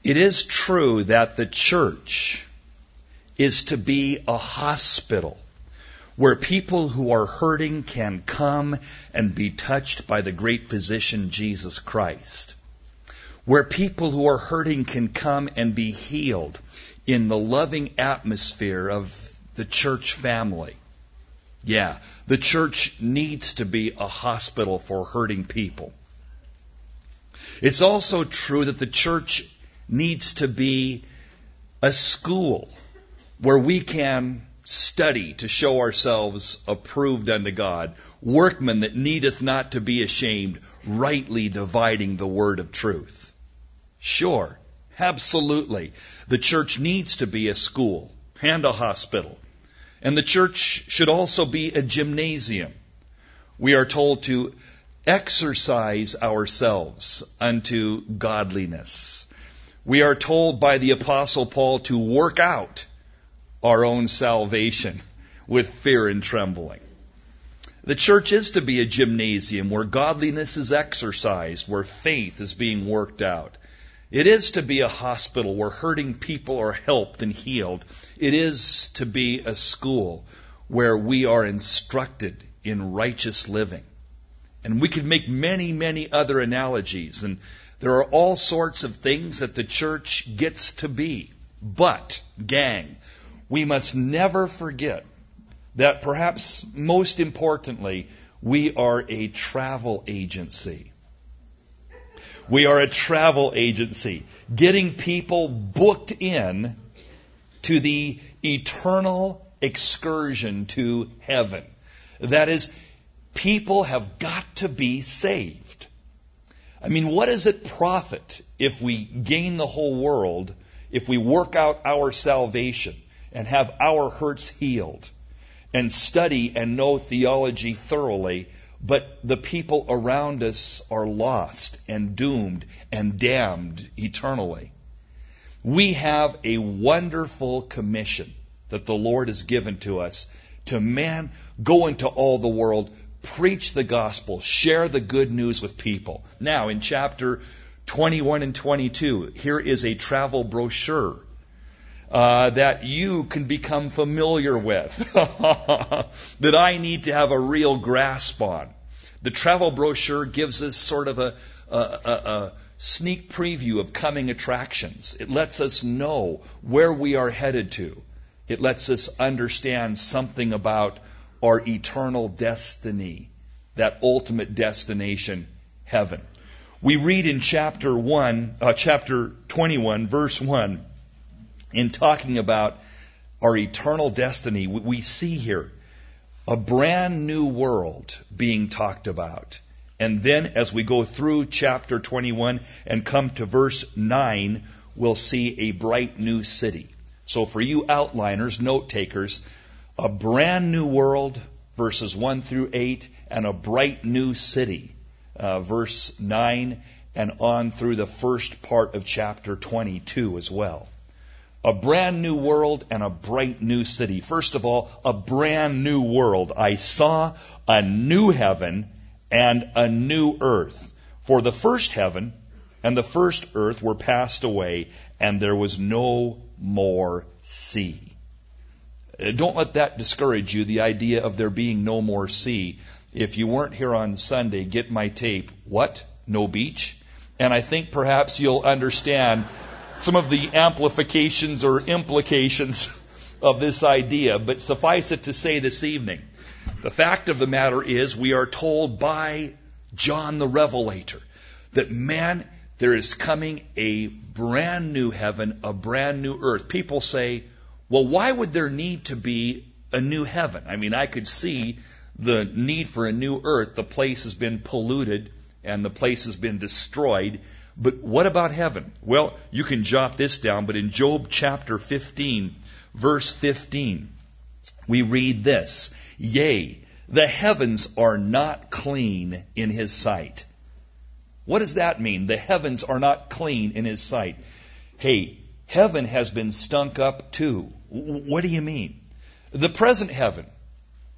It is true that the church is to be a hospital where people who are hurting can come and be touched by the great physician Jesus Christ. Where people who are hurting can come and be healed in the loving atmosphere of the church family. Yeah, the church needs to be a hospital for hurting people. It's also true that the church needs to be a school where we can study to show ourselves approved unto God, workmen that needeth not to be ashamed, rightly dividing the word of truth. Sure, absolutely. The church needs to be a school and a hospital. And the church should also be a gymnasium. We are told to exercise ourselves unto godliness. We are told by the Apostle Paul to work out our own salvation with fear and trembling. The church is to be a gymnasium where godliness is exercised, where faith is being worked out. It is to be a hospital where hurting people are helped and healed. It is to be a school where we are instructed in righteous living. And we could make many, many other analogies. And there are all sorts of things that the church gets to be. But, gang, we must never forget that perhaps most importantly, we are a travel agency. We are a travel agency, getting people booked in to the eternal excursion to heaven. That is, people have got to be saved. I mean, what does it profit if we gain the whole world, if we work out our salvation and have our hurts healed and study and know theology thoroughly, but the people around us are lost and doomed and damned eternally? We have a wonderful commission that the Lord has given to us to go into all the world, preach the gospel, share the good news with people. Now, in chapter 21 and 22, here is a travel brochure that you can become familiar with, that I need to have a real grasp on. The travel brochure gives us sort of a sneak preview of coming attractions. It lets us know where we are headed to. It lets us understand something about our eternal destiny, that ultimate destination, heaven. We read in chapter 21, verse 1, in talking about our eternal destiny, we see here a brand new world being talked about. And then as we go through chapter 21 and come to verse 9, we'll see a bright new city. So for you outliners, note takers, a brand new world, verses 1 through 8, and a bright new city, verse 9, and on through the first part of chapter 22 as well. A brand new world and a bright new city. First of all, a brand new world. I saw a new heaven and a new earth. For the first heaven and the first earth were passed away, and there was no more sea. Don't let that discourage you, the idea of there being no more sea. If you weren't here on Sunday, get my tape. What? No beach? And I think perhaps you'll understand some of the amplifications or implications of this idea. But suffice it to say this evening, the fact of the matter is we are told by John the Revelator that there is coming a brand new heaven, a brand new earth. People say, well, why would there need to be a new heaven? I mean, I could see the need for a new earth. The place has been polluted and the place has been destroyed. But what about heaven? Well, you can jot this down, but in Job chapter 15, verse 15, we read this: Yea, the heavens are not clean in his sight. What does that mean? The heavens are not clean in his sight. Hey, heaven has been stunk up too. What do you mean? The present heaven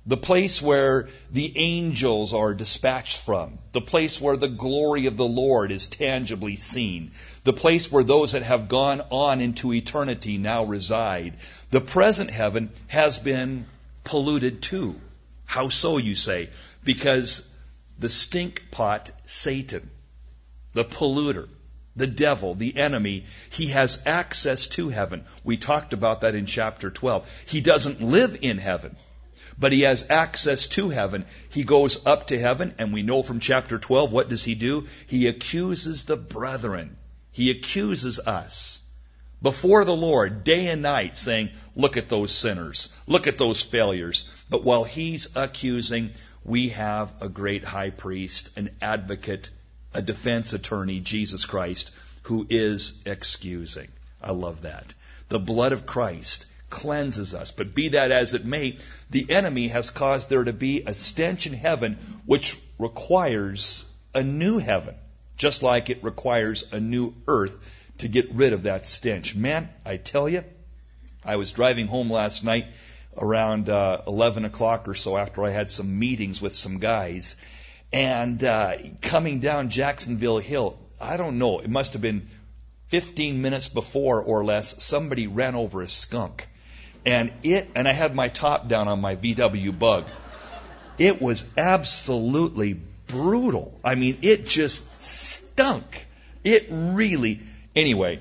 the place where the angels are dispatched from, the place where the glory of the Lord is tangibly seen, the place where those that have gone on into eternity now reside. The present heaven has been polluted too. How so, you say? Because the stink pot, Satan, the polluter, the devil, the enemy, he has access to heaven. We talked about that in chapter 12. He doesn't live in heaven, but he has access to heaven. He goes up to heaven, and we know from chapter 12, what does he do? He accuses the brethren. He accuses us before the Lord day and night, saying, look at those sinners, look at those failures. But while he's accusing, we have a great high priest, an advocate, a defense attorney, Jesus Christ, who is excusing. I love that. The blood of Christ cleanses us. But be that as it may, the enemy has caused there to be a stench in heaven which requires a new heaven, just like it requires a new earth to get rid of that stench. Man, I tell you, I was driving home last night around 11 o'clock or so after I had some meetings with some guys, and coming down Jacksonville Hill, I don't know, it must have been 15 minutes before or less, somebody ran over a skunk. And I had my top down on my VW Bug. It was absolutely brutal. I mean, it just stunk. It really... Anyway,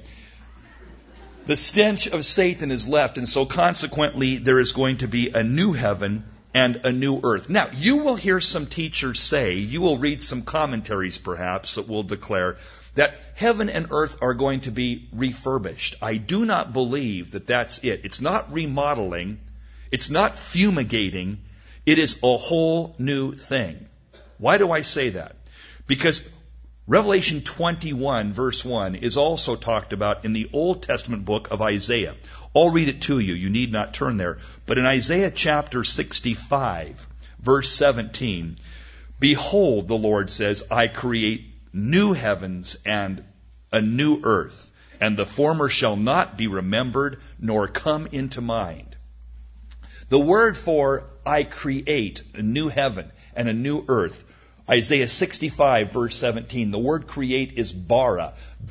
the stench of Satan is left, and so consequently there is going to be a new heaven and a new earth. Now, you will hear some teachers say, you will read some commentaries perhaps that will declare that heaven and earth are going to be refurbished. I do not believe that that's it. It's not remodeling. It's not fumigating. It is a whole new thing. Why do I say that? Because Revelation 21 verse 1 is also talked about in the Old Testament book of Isaiah. I'll read it to you. You need not turn there. But in Isaiah chapter 65 verse 17, behold, the Lord says, I create new heavens and a new earth, and the former shall not be remembered nor come into mind. The word for I create a new heaven and a new earth, Isaiah 65 verse 17, the word create is bara,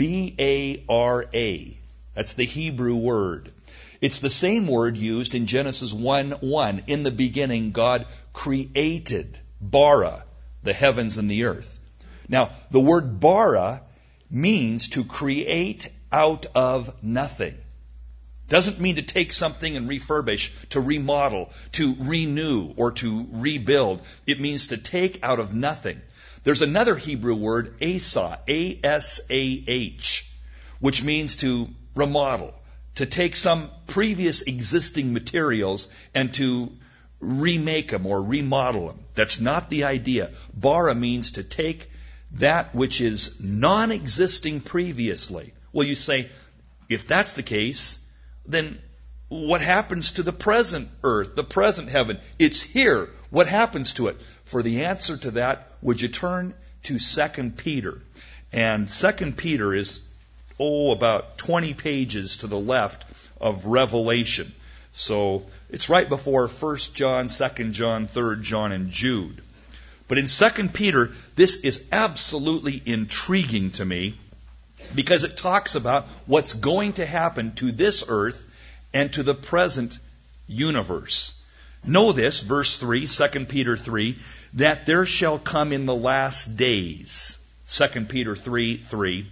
B-A-R-A. That's the Hebrew word. It's the same word used in Genesis 1:1. In the beginning, God created, bara, the heavens and the earth. Now, the word bara means to create out of nothing. Doesn't mean to take something and refurbish, to remodel, to renew, or to rebuild. It means to take out of nothing. There's another Hebrew word, asah, A-S-A-H, which means to remodel, to take some previous existing materials and to remake them or remodel them. That's not the idea. Bara means to take that which is non-existing previously. Well, you say, if that's the case, then what happens to the present earth, the present heaven? It's here. What happens to it? For the answer to that, would you turn to 2 Peter? And 2 Peter is, about 20 pages to the left of Revelation. So it's right before 1 John, 2 John, 3 John, and Jude. But in 2 Peter, this is absolutely intriguing to me, because it talks about what's going to happen to this earth and to the present universe. Know this, verse 3, 2 Peter 3, that there shall come in the last days, 2 Peter 3:3,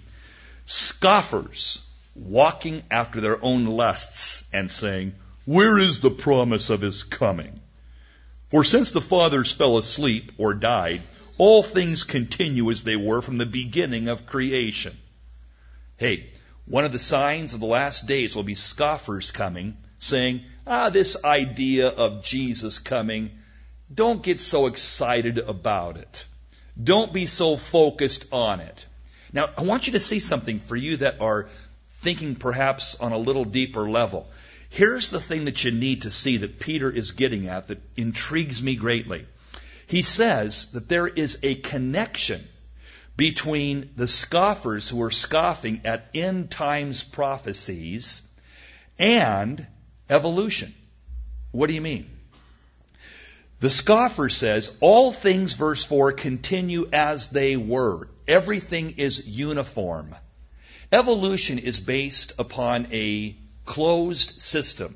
scoffers walking after their own lusts and saying, where is the promise of his coming? For since the fathers fell asleep or died, all things continue as they were from the beginning of creation. Hey, one of the signs of the last days will be scoffers coming, saying, this idea of Jesus coming, don't get so excited about it. Don't be so focused on it. Now, I want you to see something for you that are thinking perhaps on a little deeper level. Here's the thing that you need to see that Peter is getting at that intrigues me greatly. He says that there is a connection between the scoffers who are scoffing at end times prophecies and evolution. What do you mean? The scoffer says, all things, verse 4, continue as they were. Everything is uniform. Evolution is based upon a closed system.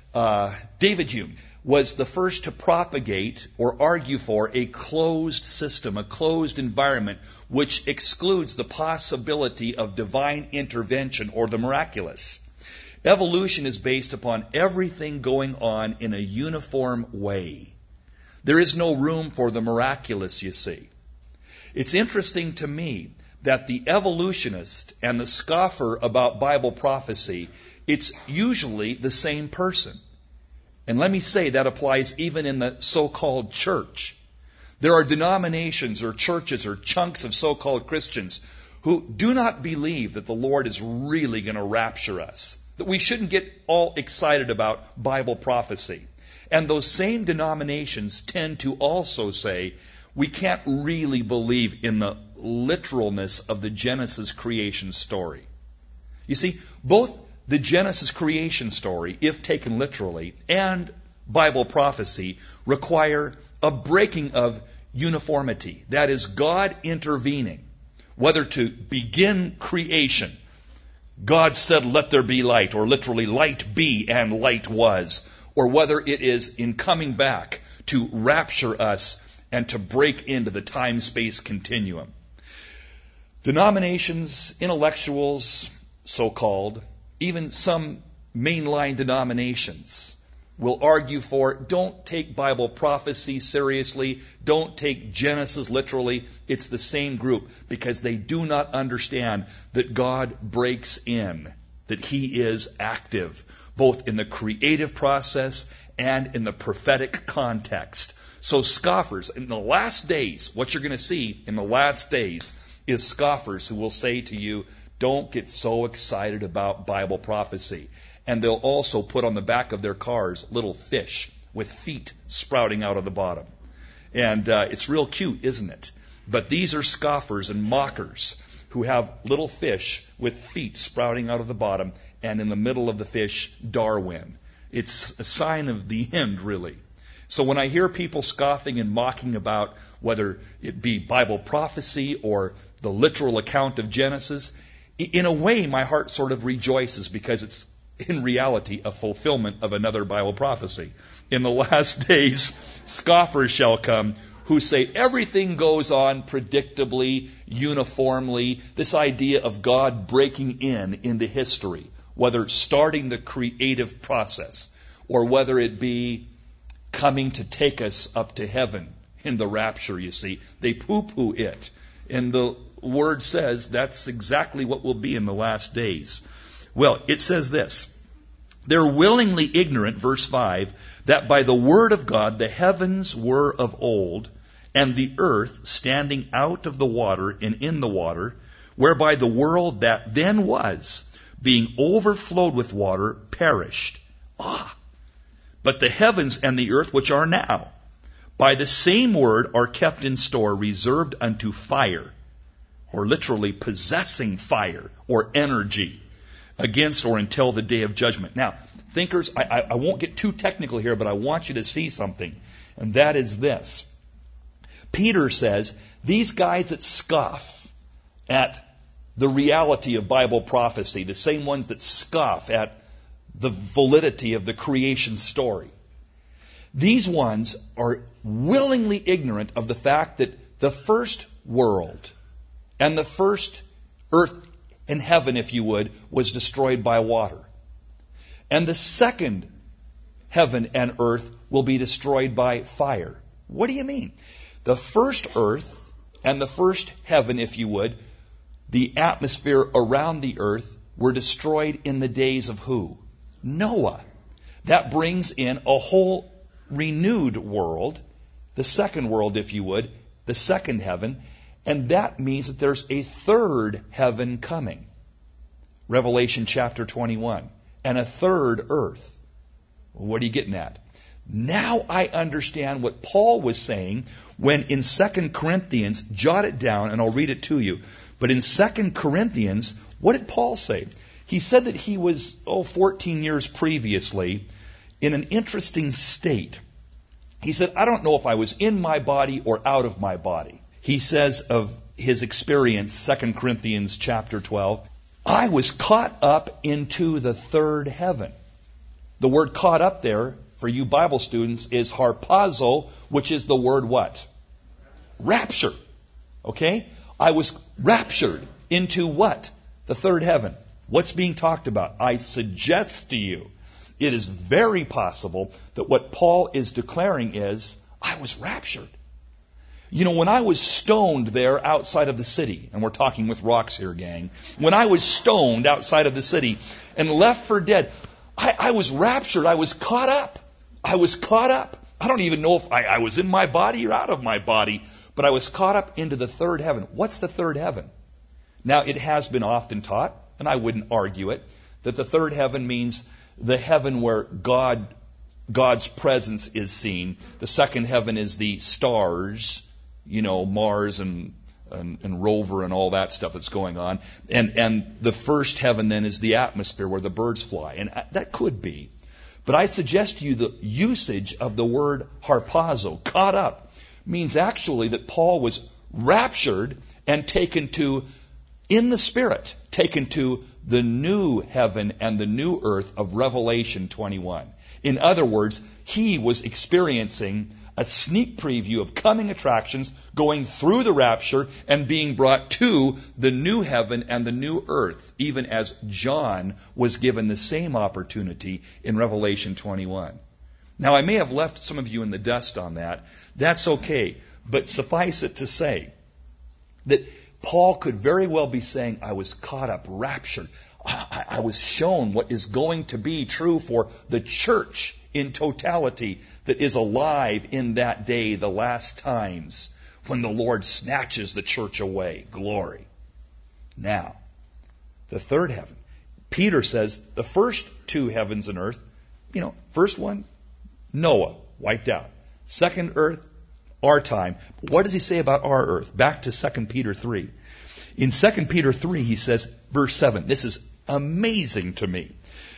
David Hume was the first to propagate or argue for a closed system, a closed environment, which excludes the possibility of divine intervention or the miraculous. Evolution is based upon everything going on in a uniform way. There is no room for the miraculous, you see. It's interesting to me that the evolutionist and the scoffer about Bible prophecy, it's usually the same person. And let me say that applies even in the so-called church. There are denominations or churches or chunks of so-called Christians who do not believe that the Lord is really going to rapture us, that we shouldn't get all excited about Bible prophecy. And those same denominations tend to also say we can't really believe in the literalness of the Genesis creation story. You see, both the Genesis creation story, if taken literally, and Bible prophecy require a breaking of uniformity. That is, God intervening. Whether to begin creation, God said, "Let there be light," or literally, "Light be," and light was. Or whether it is in coming back to rapture us and to break into the time-space continuum. Denominations, intellectuals, so-called, even some mainline denominations will argue for, don't take Bible prophecy seriously, don't take Genesis literally. It's the same group, because they do not understand that God breaks in, that He is active, both in the creative process and in the prophetic context. So scoffers, in the last days, what you're going to see in the last days is scoffers who will say to you, don't get so excited about Bible prophecy. And they'll also put on the back of their cars little fish with feet sprouting out of the bottom. And it's real cute, isn't it? But these are scoffers and mockers who have little fish with feet sprouting out of the bottom, and in the middle of the fish, Darwin. It's a sign of the end, really. So when I hear people scoffing and mocking about whether it be Bible prophecy or the literal account of Genesis, in a way my heart sort of rejoices, because it's in reality a fulfillment of another Bible prophecy. In the last days, scoffers shall come who say everything goes on predictably, uniformly, this idea of God breaking into history, whether starting the creative process or whether it be coming to take us up to heaven in the rapture, you see. They poo-poo it. And the Word says that's exactly what will be in the last days. Well, it says this. They're willingly ignorant, verse 5, that by the word of God the heavens were of old, and the earth standing out of the water and in the water, whereby the world that then was, being overflowed with water, perished. But the heavens and the earth which are now, by the same word are kept in store, reserved unto fire, or literally possessing fire or energy, against or until the day of judgment. Now, thinkers, I won't get too technical here, but I want you to see something, and that is this. Peter says, these guys that scoff at the reality of Bible prophecy, the same ones that scoff at the validity of the creation story, these ones are willingly ignorant of the fact that the first world and the first earth and heaven, if you would, was destroyed by water. And the second heaven and earth will be destroyed by fire. What do you mean? The first earth and the first heaven, if you would, the atmosphere around the earth, were destroyed in the days of who? Noah. That brings in a whole renewed world, the second world, if you would, the second heaven, and that means that there's a third heaven coming. Revelation chapter 21. And a third earth. What are you getting at? Now I understand what Paul was saying when in 2 Corinthians, jot it down and I'll read it to you. But in 2 Corinthians, what did Paul say? He said that he was, 14 years previously in an interesting state. He said, I don't know if I was in my body or out of my body. He says of his experience, 2 Corinthians chapter 12, I was caught up into the third heaven. The word caught up there, for you Bible students, is harpazo, which is the word what? Rapture. Okay? I was raptured into what? The third heaven. What's being talked about? I suggest to you, it is very possible that what Paul is declaring is, I was raptured. You know, when I was stoned there outside of the city, and we're talking with rocks here, gang, when I was stoned outside of the city and left for dead, I was raptured. I was caught up. I was caught up. I don't even know if I was in my body or out of my body, but I was caught up into the third heaven. What's the third heaven? Now, it has been often taught, and I wouldn't argue it, that the third heaven means the heaven where God's presence is seen. The second heaven is the stars, you know, Mars and Rover and all that stuff that's going on. And the first heaven then is the atmosphere where the birds fly. And that could be. But I suggest to you the usage of the word harpazo, caught up, means actually that Paul was raptured and taken to, in the Spirit, taken to the new heaven and the new earth of Revelation 21. In other words, he was experiencing a sneak preview of coming attractions, going through the rapture and being brought to the new heaven and the new earth, even as John was given the same opportunity in Revelation 21. Now, I may have left some of you in the dust on that. That's okay. But suffice it to say that Paul could very well be saying, I was caught up, raptured. I was shown what is going to be true for the church in totality that is alive in that day, the last times, when the Lord snatches the church away. Glory. Now, the third heaven. Peter says the first two heavens and earth, first one, Noah, wiped out. Second earth, our time. But what does he say about our earth? Back to 2 Peter 3. In 2 Peter 3, he says, verse 7, this is amazing to me.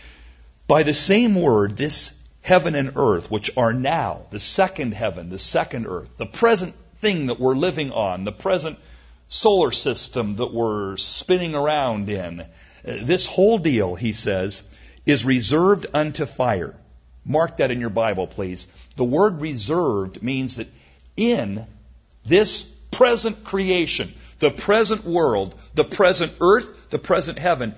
By the same word, this heaven and earth, which are now the second heaven, the second earth, the present thing that we're living on, the present solar system that we're spinning around in, this whole deal, he says, is reserved unto fire. Mark that in your Bible, please. The word reserved means that in this present creation, the present world, the present earth, the present heaven,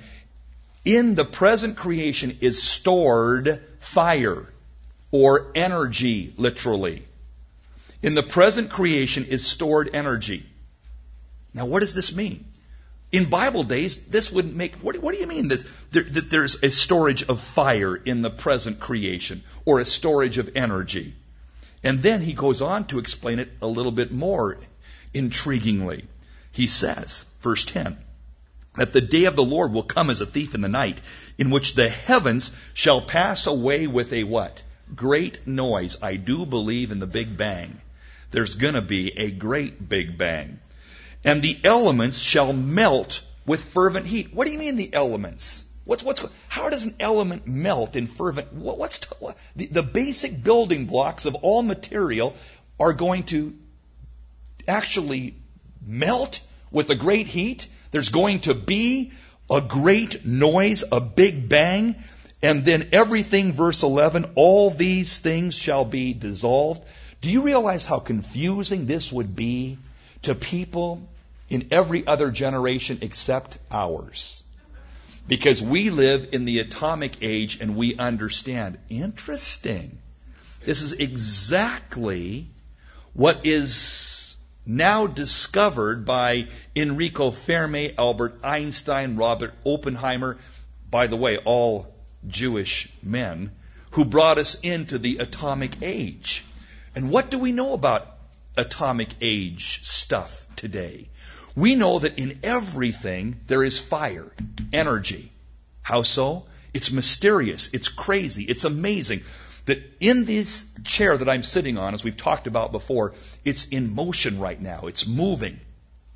in the present creation is stored fire or energy, literally. In the present creation is stored energy. Now, what does this mean? In Bible days, this would make... What do you mean that there's a storage of fire in the present creation or a storage of energy? And then he goes on to explain it a little bit more intriguingly. He says, verse 10, that the day of the Lord will come as a thief in the night, in which the heavens shall pass away with a what? Great noise. I do believe in the Big Bang. There's going to be a great Big Bang. And the elements shall melt with fervent heat. What do you mean the elements? How does an element melt in fervent? The basic building blocks of all material are going to actually melt with a great heat. There's going to be a great noise, a big bang, and then everything, verse 11, all these things shall be dissolved. Do you realize how confusing this would be to people in every other generation except ours? Because we live in the atomic age and we understand. Interesting. This is exactly what is now discovered by Enrico Fermi, Albert Einstein, Robert Oppenheimer, by the way, all Jewish men, who brought us into the atomic age. And what do we know about atomic age stuff today? We know that in everything there is fire, energy. How so? It's mysterious, it's crazy, it's amazing. That in this chair that I'm sitting on, as we've talked about before, it's in motion right now. It's moving.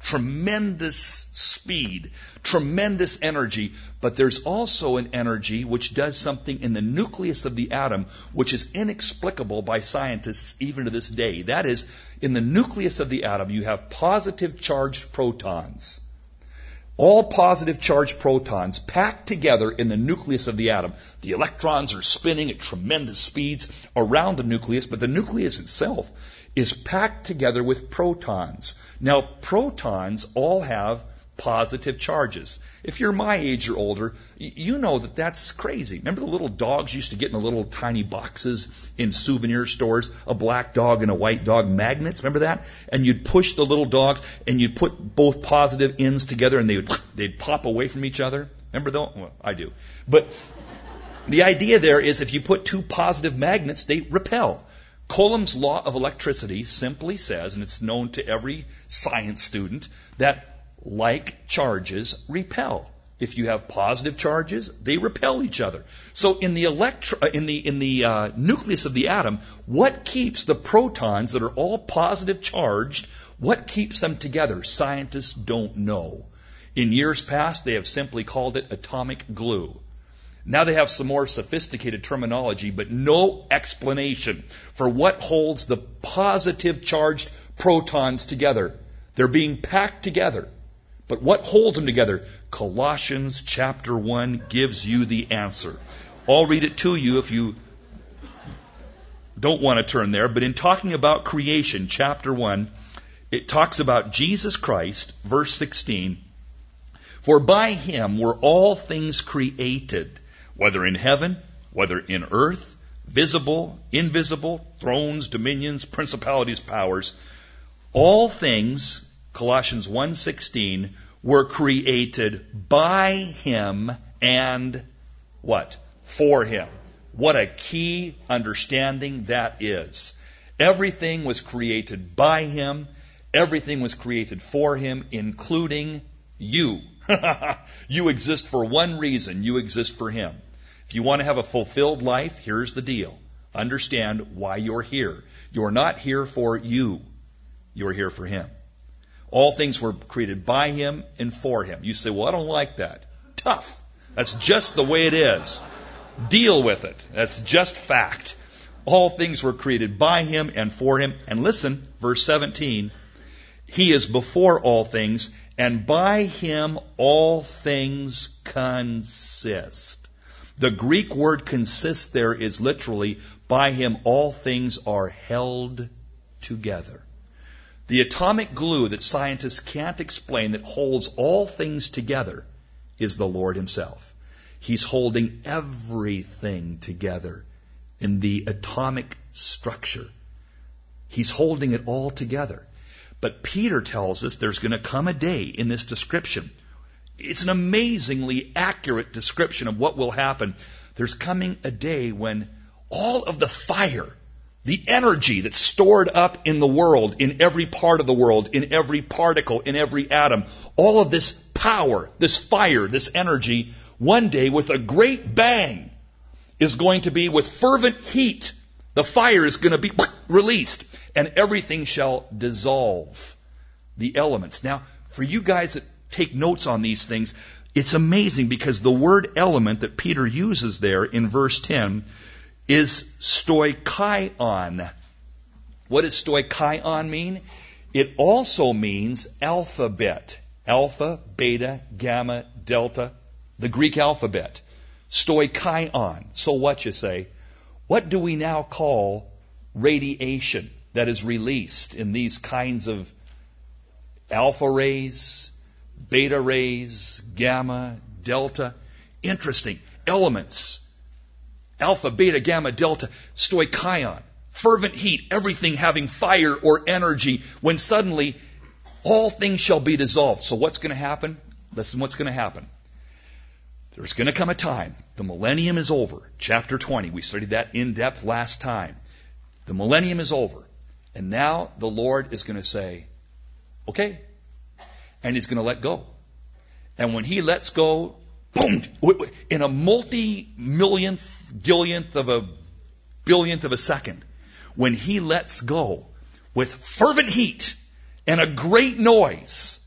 tremendous speed, tremendous energy, but there's also an energy which does something in the nucleus of the atom which is inexplicable by scientists even to this day. That is, in the nucleus of the atom, you have positive charged protons. All positive charged protons packed together in the nucleus of the atom. The electrons are spinning at tremendous speeds around the nucleus, but the nucleus itself is packed together with protons. Now, protons all have positive charges. If you're my age or older, you know that that's crazy. Remember the little dogs used to get in the little tiny boxes in souvenir stores, a black dog and a white dog, magnets, remember that? And you'd push the little dogs and you'd put both positive ends together and they'd pop away from each other. Remember those? Well, I do. But the idea there is if you put two positive magnets, they repel. Coulomb's law of electricity simply says, and it's known to every science student, that like charges repel. If you have positive charges, they repel each other. So in the nucleus of the atom, what keeps the protons that are all positive charged, what keeps them together? Scientists don't know. In years past, they have simply called it atomic glue. Now they have some more sophisticated terminology, but no explanation for what holds the positive charged protons together. They're being packed together. But what holds them together? Colossians chapter 1 gives you the answer. I'll read it to you if you don't want to turn there. But in talking about creation, chapter 1, it talks about Jesus Christ, verse 16. For by him were all things created, whether in heaven, whether in earth, visible, invisible, thrones, dominions, principalities, powers. All things, Colossians 1:16, were created by him and what? For him. What a key understanding that is. Everything was created by him. Everything was created for him, including you. You exist for one reason. You exist for him. If you want to have a fulfilled life, here's the deal. Understand why you're here. You're not here for you. You're here for him. All things were created by him and for him. You say, well, I don't like that. Tough. That's just the way it is. Deal with it. That's just fact. All things were created by him and for him. And listen, verse 17. He is before all things, and by him all things consist. The Greek word consist there is literally, by him all things are held together. The atomic glue that scientists can't explain that holds all things together is the Lord himself. He's holding everything together in the atomic structure. He's holding it all together. But Peter tells us there's going to come a day in this description. It's an amazingly accurate description of what will happen. There's coming a day when all of the fire, the energy that's stored up in the world, in every part of the world, in every particle, in every atom, all of this power, this fire, this energy, one day with a great bang is going to be with fervent heat. The fire is going to be released and everything shall dissolve. The elements. Now, for you guys that take notes on these things, it's amazing because the word element that Peter uses there in verse 10 is stoichion. What does stoichion mean? It also means alphabet. Alpha, beta, gamma, delta. The Greek alphabet. Stoichion. So what, you say? What do we now call radiation that is released in these kinds of alpha rays, beta rays, gamma, delta? Interesting. Elements. Alpha, beta, gamma, delta, stoichion. Fervent heat, everything having fire or energy, when suddenly all things shall be dissolved. So what's going to happen? Listen what's going to happen. There's going to come a time. The millennium is over. Chapter 20. We studied that in depth last time. The millennium is over. And now the Lord is going to say, okay. And he's going to let go. And when he lets go, boom, in a multi-millionth, gillionth of a billionth of a second, when he lets go with fervent heat and a great noise,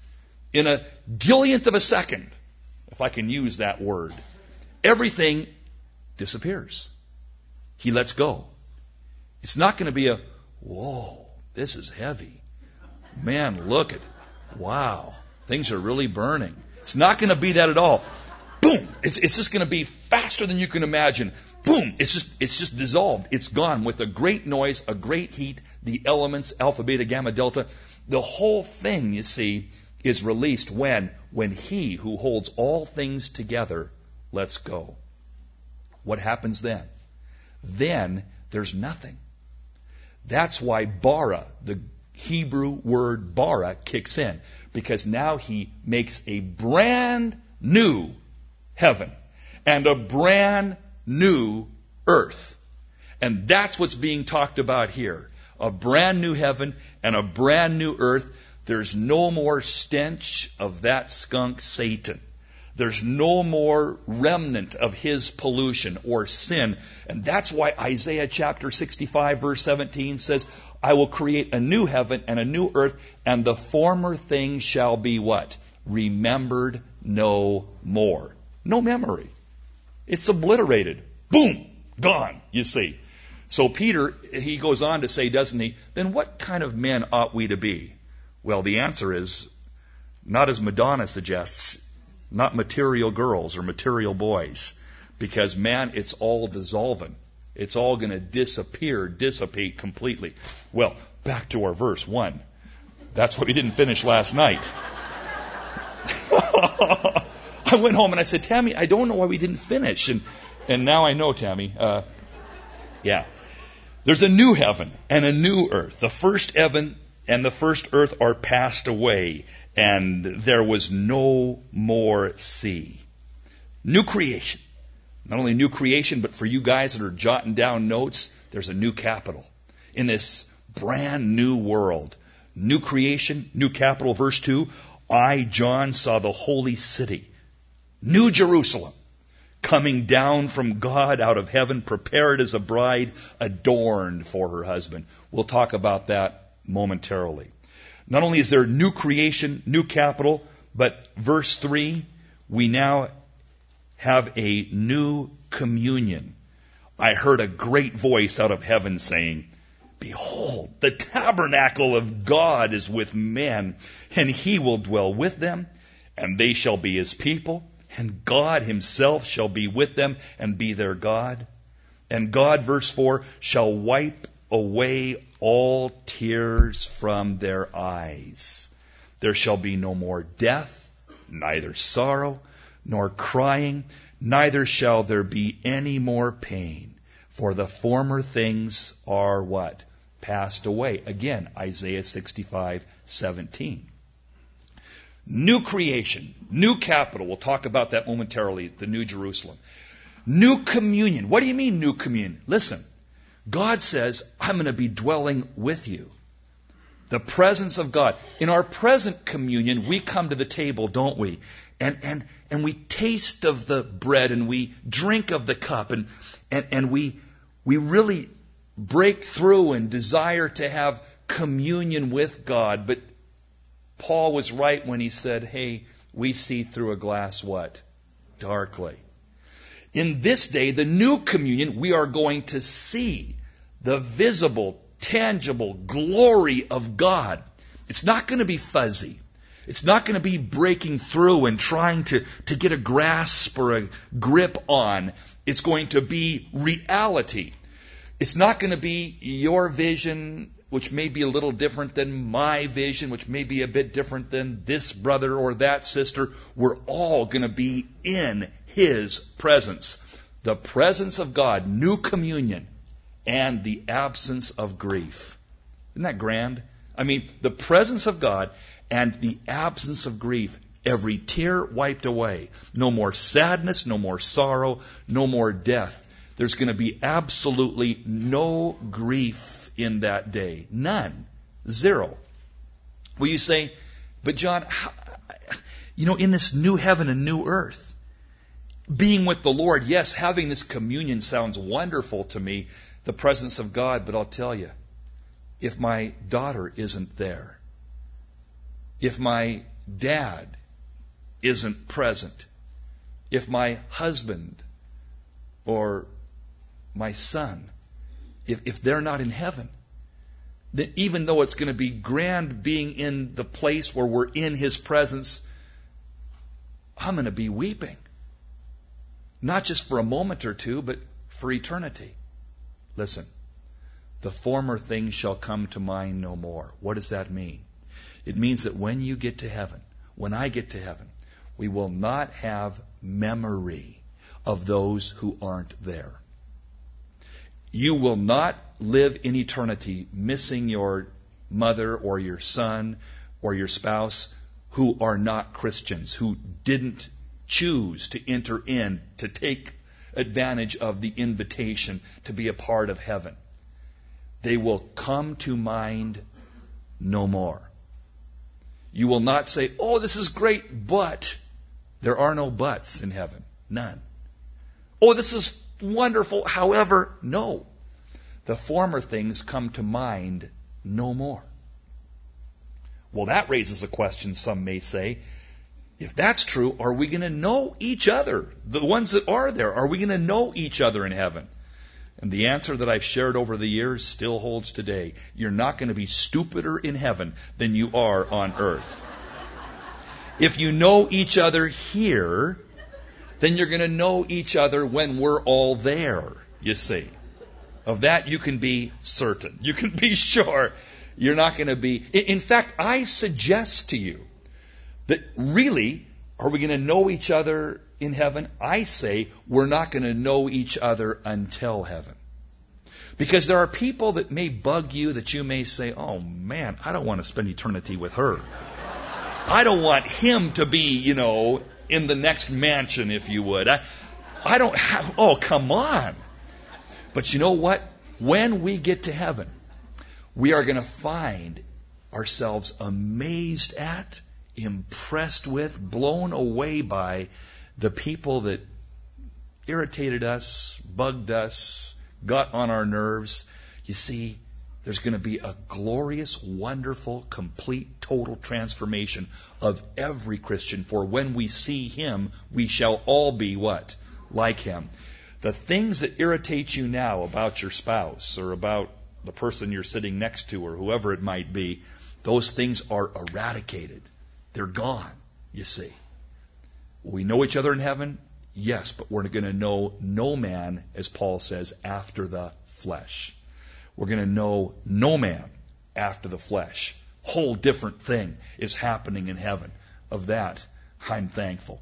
in a gillionth of a second, if I can use that word, everything disappears. He lets go. It's not going to be a, whoa, this is heavy. Man, look at, wow, things are really burning. It's not going to be that at all. Boom! It's just going to be faster than you can imagine. Boom! It's just dissolved. It's gone with a great noise, a great heat, the elements, alpha, beta, gamma, delta. The whole thing, you see, is released when he who holds all things together lets go. What happens then? Then there's nothing. That's why bara, the Hebrew word bara, kicks in. Because now he makes a brand new heaven and a brand new earth. And that's what's being talked about here. A brand new heaven and a brand new earth. There's no more stench of that skunk Satan. There's no more remnant of his pollution or sin. And that's why Isaiah chapter 65 verse 17 says, I will create a new heaven and a new earth, and the former things shall be what? Remembered no more. No memory. It's obliterated. Boom! Gone, you see. So Peter, he goes on to say, doesn't he, then what kind of men ought we to be? Well, the answer is, not as Madonna suggests, not material girls or material boys. Because, man, it's all dissolving. It's all going to dissipate completely. Well, back to our verse 1. That's what we didn't finish last night. I went home and I said, Tammy, I don't know why we didn't finish. And now I know, Tammy. Yeah. There's a new heaven and a new earth. The first heaven and the first earth are passed away, and there was no more sea. New creation. Not only new creation, but for you guys that are jotting down notes, there's a new capital in this brand new world. New creation, new capital. Verse 2, I, John, saw the holy city, New Jerusalem, coming down from God out of heaven, prepared as a bride, adorned for her husband. We'll talk about that momentarily. Not only is there new creation, new capital, but verse 3, we now have a new communion. I heard a great voice out of heaven saying, Behold, the tabernacle of God is with men, and he will dwell with them, and they shall be his people, and God himself shall be with them and be their God. And God, verse 4, shall wipe away all tears from their eyes. There shall be no more death, neither sorrow, nor crying, neither shall there be any more pain. For the former things are what? Passed away. Again, Isaiah 65:17. New creation, new capital. We'll talk about that momentarily, the New Jerusalem. New communion. What do you mean new communion? Listen, God says, I'm going to be dwelling with you. The presence of God. In our present communion, we come to the table, don't we? And we taste of the bread and we drink of the cup and we really break through and desire to have communion with God. But Paul was right when he said, hey, we see through a glass what? Darkly. In this day, the new communion, we are going to see the visible, tangible glory of God. It's not going to be fuzzy. It's not going to be breaking through and trying to get a grasp or a grip on. It's going to be reality. It's not going to be your vision, which may be a little different than my vision, which may be a bit different than this brother or that sister. We're all going to be in his presence. The presence of God, new communion, and the absence of grief. Isn't that grand? I mean, the presence of God and the absence of grief. Every tear wiped away. No more sadness, no more sorrow, no more death. There's going to be absolutely no grief in that day. None. Zero. Will you say, but John, in this new heaven and new earth, being with the Lord, yes, having this communion sounds wonderful to me, the presence of God, but I'll tell you, if my daughter isn't there, if my dad isn't present, if my husband or my son, if they're not in heaven, then even though it's going to be grand being in the place where we're in His presence, I'm going to be weeping. Not just for a moment or two, but for eternity. Listen, the former things shall come to mind no more. What does that mean? It means that when you get to heaven, when I get to heaven, we will not have memory of those who aren't there. You will not live in eternity missing your mother or your son or your spouse who are not Christians, who didn't choose to enter in, to take advantage of the invitation to be a part of heaven. They will come to mind no more. You will not say, oh, this is great, but there are no buts in heaven. None. Oh, this is wonderful, however, no. The former things come to mind no more. Well, that raises a question, some may say. If that's true, are we going to know each other? The ones that are there, are we going to know each other in heaven? And the answer that I've shared over the years still holds today. You're not going to be stupider in heaven than you are on earth. If you know each other here, then you're going to know each other when we're all there, you see. Of that you can be certain. You can be sure you're not going to be. In fact, I suggest to you that really, are we going to know each other in heaven? I say we're not going to know each other until heaven. Because there are people that may bug you that you may say, oh man, I don't want to spend eternity with her. I don't want him to be, in the next mansion, if you would. I don't have, oh, come on. But you know what? When we get to heaven, we are going to find ourselves amazed at, impressed with, blown away by the people that irritated us, bugged us, got on our nerves. You see, there's going to be a glorious, wonderful, complete, total transformation of every Christian. For when we see Him, we shall all be what? Like Him. The things that irritate you now about your spouse or about the person you're sitting next to or whoever it might be, those things are eradicated. They're gone, you see. Will we know each other in heaven? Yes, but we're going to know no man, as Paul says, after the flesh. We're going to know no man after the flesh. Whole different thing is happening in heaven. Of that, I'm thankful.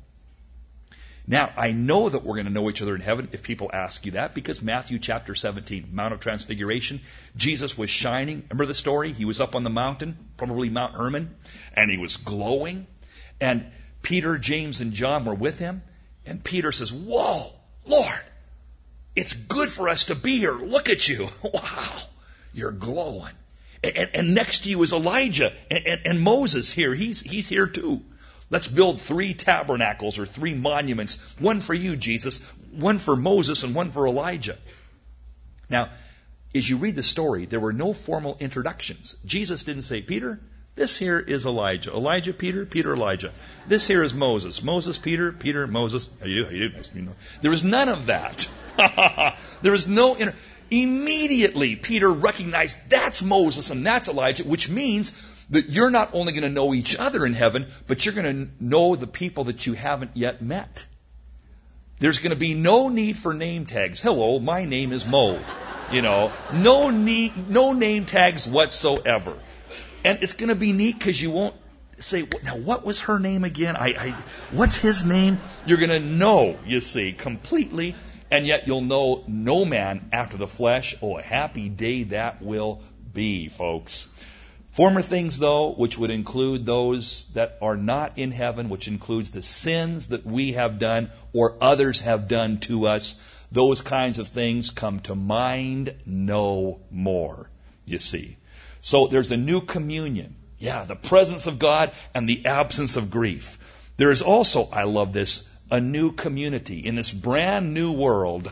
Now, I know that we're going to know each other in heaven if people ask you that, because Matthew chapter 17, Mount of Transfiguration, Jesus was shining. Remember the story? He was up on the mountain, probably Mount Hermon, and he was glowing. And Peter, James, and John were with him. And Peter says, whoa, Lord, it's good for us to be here. Look at you. Wow, you're glowing. And next to you is Elijah and Moses here. He's here too. Let's build 3 tabernacles or 3 monuments. One for you, Jesus, one for Moses, and one for Elijah. Now, as you read the story, there were no formal introductions. Jesus didn't say, Peter, this here is Elijah. Elijah, Peter, Peter, Elijah. This here is Moses. Moses, Peter, Peter, Moses. How you do? There was none of that. There was no... Immediately, Peter recognized that's Moses and that's Elijah, which means that you're not only going to know each other in heaven, but you're going to know the people that you haven't yet met. There's going to be no need for name tags. Hello, my name is Mo. No name tags whatsoever. And it's going to be neat because you won't say, now what was her name again? What's his name? You're going to know, you see, completely. And yet you'll know no man after the flesh. Oh, a happy day that will be, folks. Former things, though, which would include those that are not in heaven, which includes the sins that we have done or others have done to us, those kinds of things come to mind no more, you see. So there's a new communion. Yeah, the presence of God and the absence of grief. There is also, I love this, a new community in this brand new world,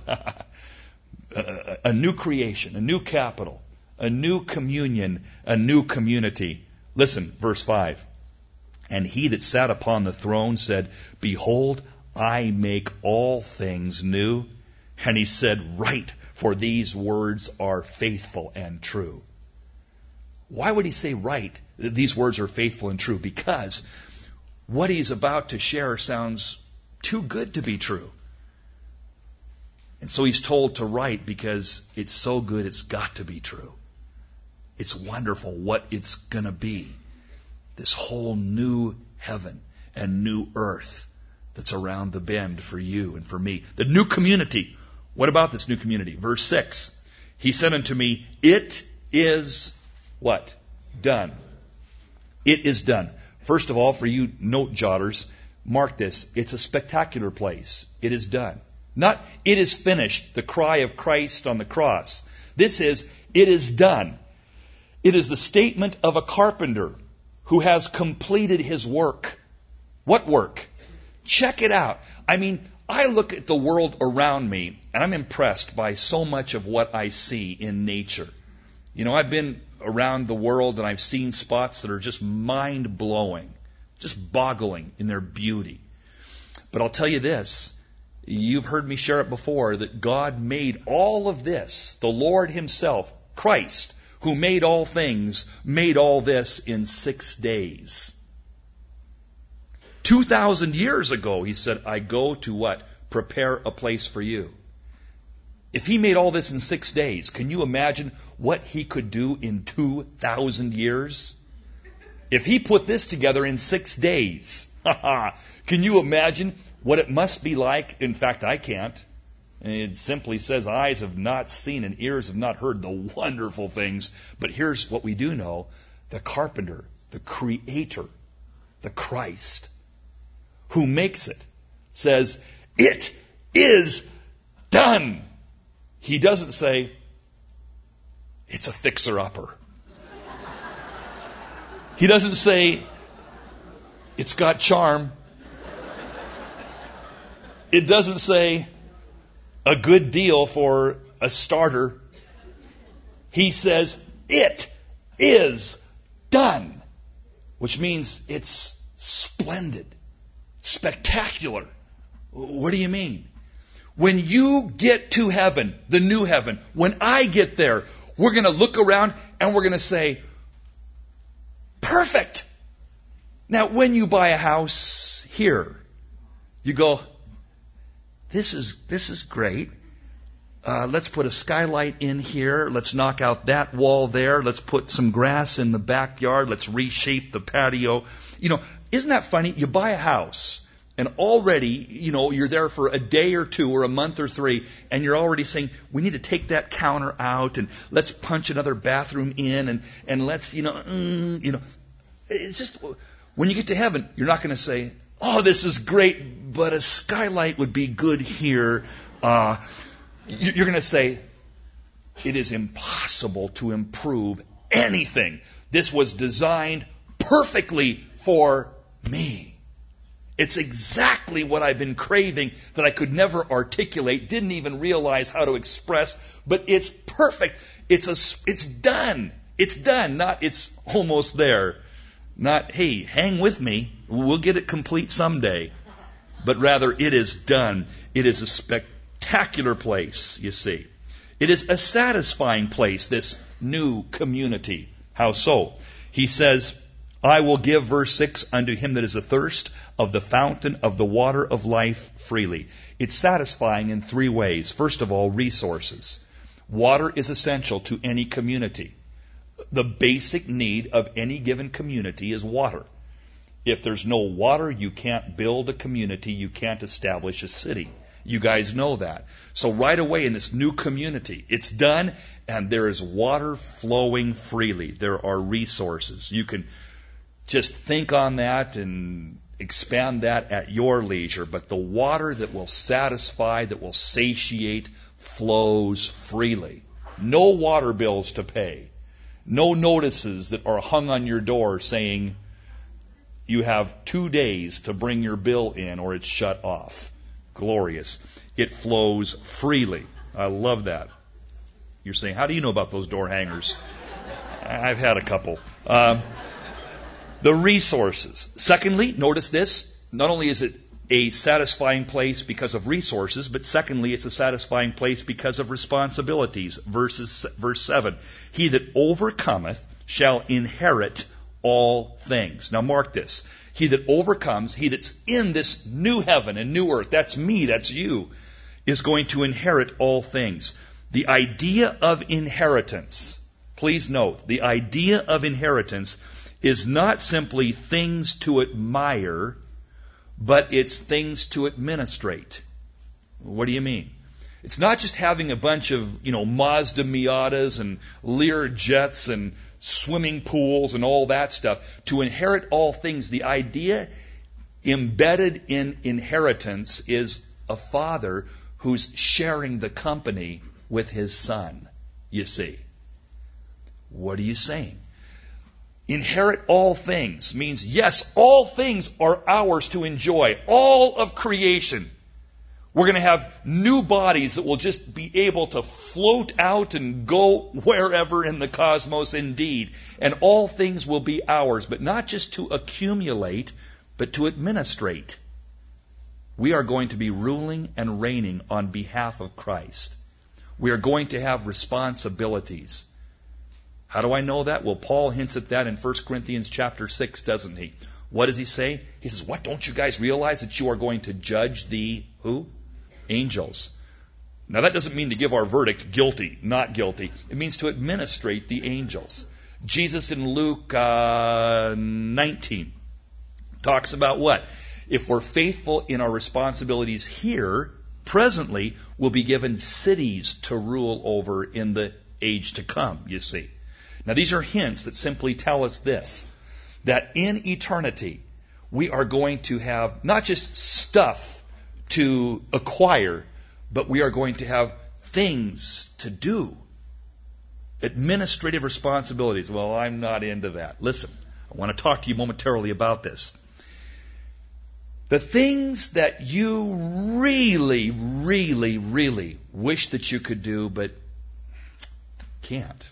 a new creation, a new capital, a new communion, a new community. Listen, verse 5. And he that sat upon the throne said, Behold, I make all things new. And he said, Write, for these words are faithful and true. Why would he say write? These words are faithful and true? Because what he's about to share sounds too good to be true. And so he's told to write because it's so good it's got to be true. It's wonderful what it's going to be. This whole new heaven and new earth that's around the bend for you and for me. The new community. What about this new community? Verse 6. He said unto me, It is what? Done. It is done. First of all, for you note jotters, mark this. It's a spectacular place. It is done. Not, it is finished, the cry of Christ on the cross. This is, it is done. It is the statement of a carpenter who has completed his work. What work? Check it out. I mean, I look at the world around me, and I'm impressed by so much of what I see in nature. You know, I've been around the world, and I've seen spots that are just mind-blowing, just boggling in their beauty. But I'll tell you this. You've heard me share it before, that God made all of this, the Lord himself, Christ, who made all things, made all this in 6 days. 2,000 years ago, he said, I go to what? Prepare a place for you. If he made all this in 6 days, can you imagine what he could do in 2,000 years? If he put this together in 6 days, can you imagine what it must be like? In fact, I can't. It simply says, eyes have not seen and ears have not heard the wonderful things. But here's what we do know. The carpenter, the creator, the Christ, who makes it, says, it is done. He doesn't say, it's a fixer-upper. He doesn't say, it's got charm. It doesn't say, a good deal for a starter. He says, it is done. Which means it's splendid, spectacular. What do you mean? When you get to heaven, the new heaven, when I get there, we're going to look around and we're going to say, perfect. Now, when you buy a house here, you go, this is great. Let's put a skylight in here. Let's knock out that wall there. Let's put some grass in the backyard. Let's reshape the patio. You know, isn't that funny? You buy a house and already, you know, you're there for a day or two or a month or 3 and you're already saying, we need to take that counter out and let's punch another bathroom in and let's, it's just, when you get to heaven, you're not going to say, oh, this is great, but a skylight would be good here. You're going to say, it is impossible to improve anything. This was designed perfectly for me. It's exactly what I've been craving that I could never articulate, didn't even realize how to express, but it's perfect. It's done. It's done, not it's almost there. Not, hey, hang with me. We'll get it complete someday. But rather, it is done. It is a spectacular place, you see. It is a satisfying place, this new community. How so? He says, I will give, verse 6, unto him that is athirst of the fountain of the water of life freely. It's satisfying in 3 ways. First of all, resources. Water is essential to any community. The basic need of any given community is water. If there's no water, you can't build a community, you can't establish a city. You guys know that. So right away in this new community, it's done and there is water flowing freely. There are resources. You can just think on that and expand that at your leisure. But the water that will satisfy, that will satiate, flows freely. No water bills to pay. No notices that are hung on your door saying you have 2 days to bring your bill in or it's shut off. Glorious. It flows freely. I love that. You're saying, how do you know about those door hangers? I've had a couple. The resources. Secondly, notice this. Not only is it a satisfying place because of resources, but secondly, it's a satisfying place because of responsibilities. Verse 7. He that overcometh shall inherit all things. Now mark this. He that overcomes, he that's in this new heaven and new earth, that's me, that's you, is going to inherit all things. The idea of inheritance, please note, the idea of inheritance is not simply things to admire, but it's things to administrate. What do you mean? It's not just having a bunch of, Mazda Miatas and Lear jets and swimming pools and all that stuff. To inherit all things, the idea embedded in inheritance is a father who's sharing the company with his son, you see. What are you saying? Inherit all things means, yes, all things are ours to enjoy. All of creation. We're going to have new bodies that will just be able to float out and go wherever in the cosmos indeed. And all things will be ours, but not just to accumulate, but to administrate. We are going to be ruling and reigning on behalf of Christ. We are going to have responsibilities. How do I know that? Well, Paul hints at that in 1 Corinthians chapter 6, doesn't he? What does he say? He says, what, don't you guys realize that you are going to judge the who? Angels. Now that doesn't mean to give our verdict guilty, not guilty. It means to administrate the angels. Jesus in Luke 19 talks about what? If we're faithful in our responsibilities here, presently, we'll be given cities to rule over in the age to come, you see. Now these are hints that simply tell us this, that in eternity, we are going to have not just stuff to acquire, but we are going to have things to do. Administrative responsibilities. Well, I'm not into that. Listen, I want to talk to you momentarily about this. The things that you really, really, really wish that you could do, but can't.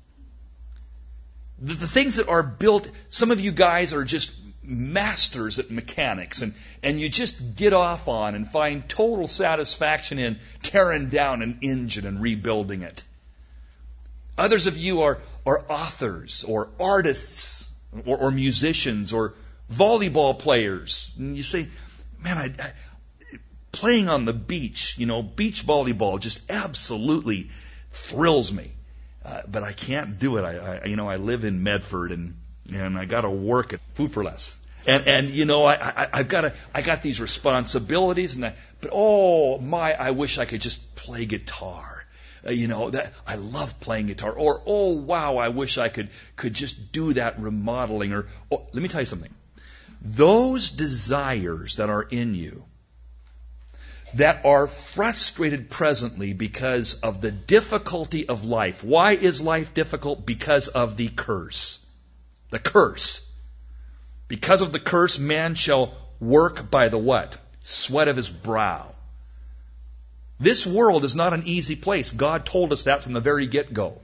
The things that are built, some of you guys are just masters at mechanics, and you just get off on and find total satisfaction in tearing down an engine and rebuilding it. Others of you are authors or artists or musicians or volleyball players. And you say, man, I playing on the beach, beach volleyball just absolutely thrills me. But I can't do it. I live in Medford and I got to work at Food for Less. And I got these responsibilities but I wish I could just play guitar. I love playing guitar. Or wow, I wish I could just do that remodeling. Let me tell you something. Those desires that are in you, that are frustrated presently because of the difficulty of life. Why is life difficult? Because of the curse. The curse. Because of the curse, man shall work by the what? Sweat of his brow. This world is not an easy place. God told us that from the very get-go.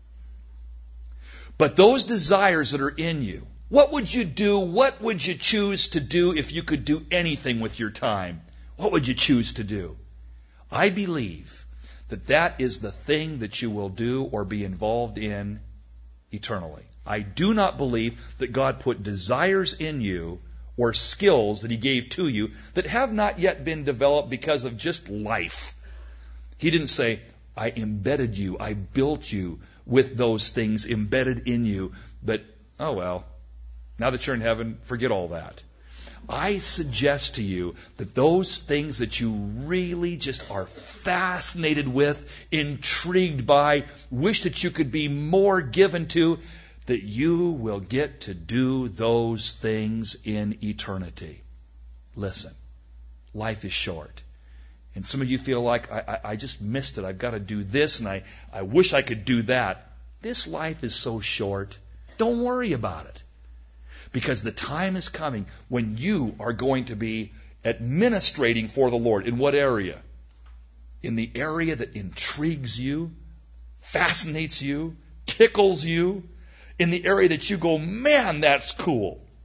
But those desires that are in you, what would you do? What would you choose to do if you could do anything with your time? What would you choose to do? I believe that is the thing that you will do or be involved in eternally. I do not believe that God put desires in you or skills that He gave to you that have not yet been developed because of just life. He didn't say, I embedded you, I built you with those things embedded in you, but, oh well, now that you're in heaven, forget all that. I suggest to you that those things that you really just are fascinated with, intrigued by, wish that you could be more given to, that you will get to do those things in eternity. Listen, life is short. And some of you feel like, I just missed it. I've got to do this, and I wish I could do that. This life is so short. Don't worry about it. Because the time is coming when you are going to be administrating for the Lord. In what area? In the area that intrigues you, fascinates you, tickles you. In the area that you go, man, that's cool.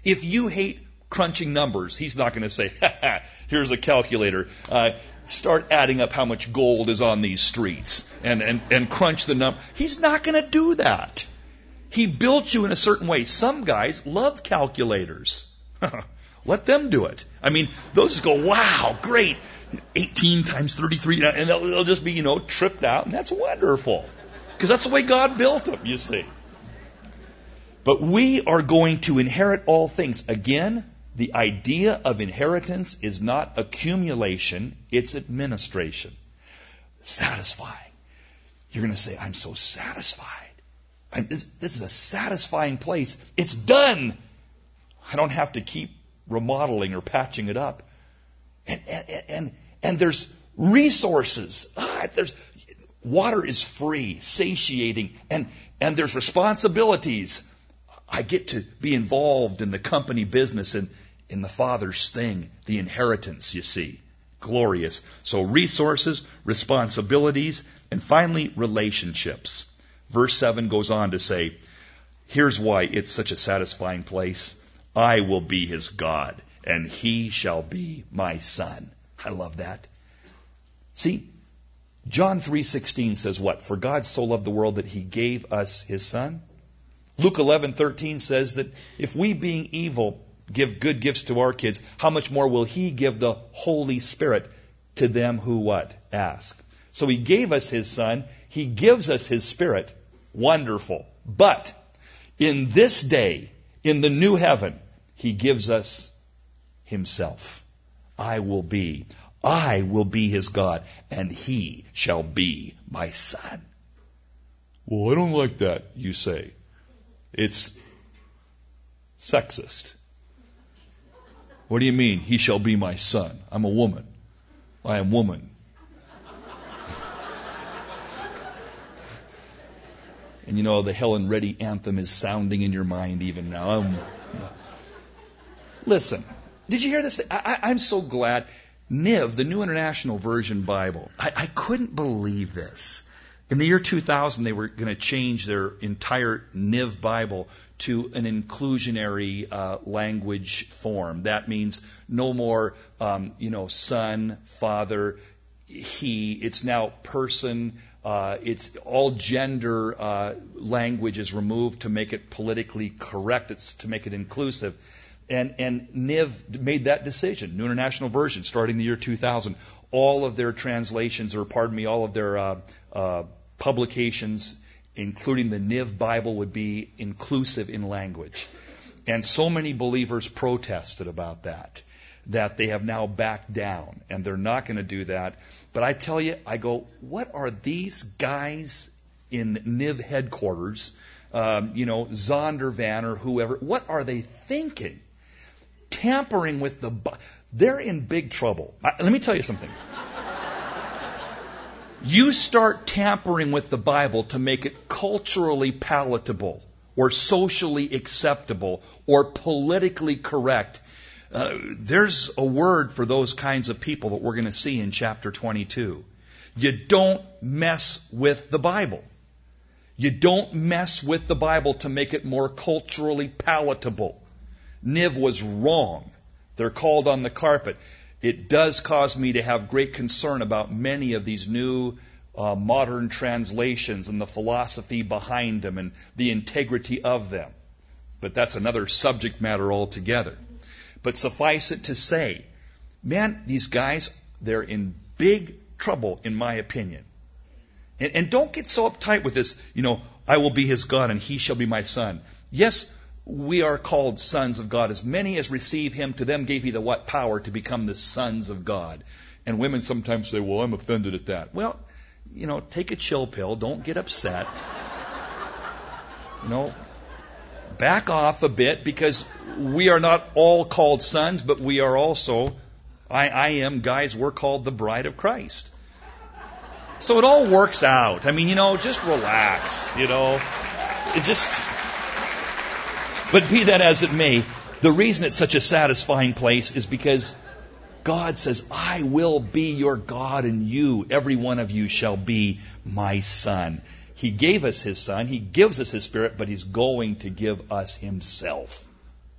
If you hate crunching numbers, He's not going to say, here's a calculator. Start adding up how much gold is on these streets and crunch the number. He's not going to do that. He built you in a certain way. Some guys love calculators. Let them do it. I mean, those go, wow, great. 18 times 33. And they'll just be, tripped out. And that's wonderful. Because that's the way God built them, you see. But we are going to inherit all things. Again, the idea of inheritance is not accumulation, it's administration. Satisfying. You're going to say, I'm so satisfied. This is a satisfying place. It's done. I don't have to keep remodeling or patching it up. And there's resources. Water is free, satiating, and there's responsibilities. I get to be involved in the company business and in the Father's thing, the inheritance, you see. Glorious. So resources, responsibilities, and finally relationships. Verse 7 goes on to say, here's why it's such a satisfying place. I will be his God, and he shall be my son. I love that. See, John 3:16 says what? For God so loved the world that he gave us his son. Luke 11:13 says that if we being evil give good gifts to our kids, how much more will he give the Holy Spirit to them who what? Ask. So he gave us his son. He gives us his Spirit. Wonderful. But in this day, in the new heaven, he gives us himself. I will be his God, and he shall be my son. Well, I don't like that, you say. It's sexist. What do you mean, he shall be my son? I'm a woman. I am woman. And the Helen Reddy anthem is sounding in your mind even now. Listen, did you hear this? I'm so glad. NIV, the New International Version Bible, I couldn't believe this. In the year 2000, they were going to change their entire NIV Bible to an inclusionary language form. That means no more, son, father, he. It's now person. It's all gender language is removed to make it politically correct. It's to make it inclusive. And NIV made that decision, New International Version, starting the year 2000. All of their translations, all of their publications, including the NIV Bible, would be inclusive in language. And so many believers protested about that they have now backed down, and they're not going to do that. But I tell you, I go, what are these guys in NIV headquarters, Zondervan or whoever, what are they thinking? Tampering with they're in big trouble. Let me tell you something. You start tampering with the Bible to make it culturally palatable or socially acceptable or politically correct. There's a word for those kinds of people that we're going to see in chapter 22. You don't mess with the Bible. You don't mess with the Bible to make it more culturally palatable. NIV was wrong. They're called on the carpet. It does cause me to have great concern about many of these new modern translations and the philosophy behind them and the integrity of them. But that's another subject matter altogether. But suffice it to say, man, these guys, they're in big trouble, in my opinion. And don't get so uptight with this, I will be his God and he shall be my son. Yes, we are called sons of God. As many as receive him, to them gave he the what? Power to become the sons of God. And women sometimes say, well, I'm offended at that. Well, take a chill pill. Don't get upset. Back off a bit, because we are not all called sons, but we are also, guys, we're called the bride of Christ. So it all works out. Just relax, It just... But be that as it may, the reason it's such a satisfying place is because God says, I will be your God, and you, every one of you, shall be my son. He gave us his son. He gives us his Spirit, but he's going to give us himself.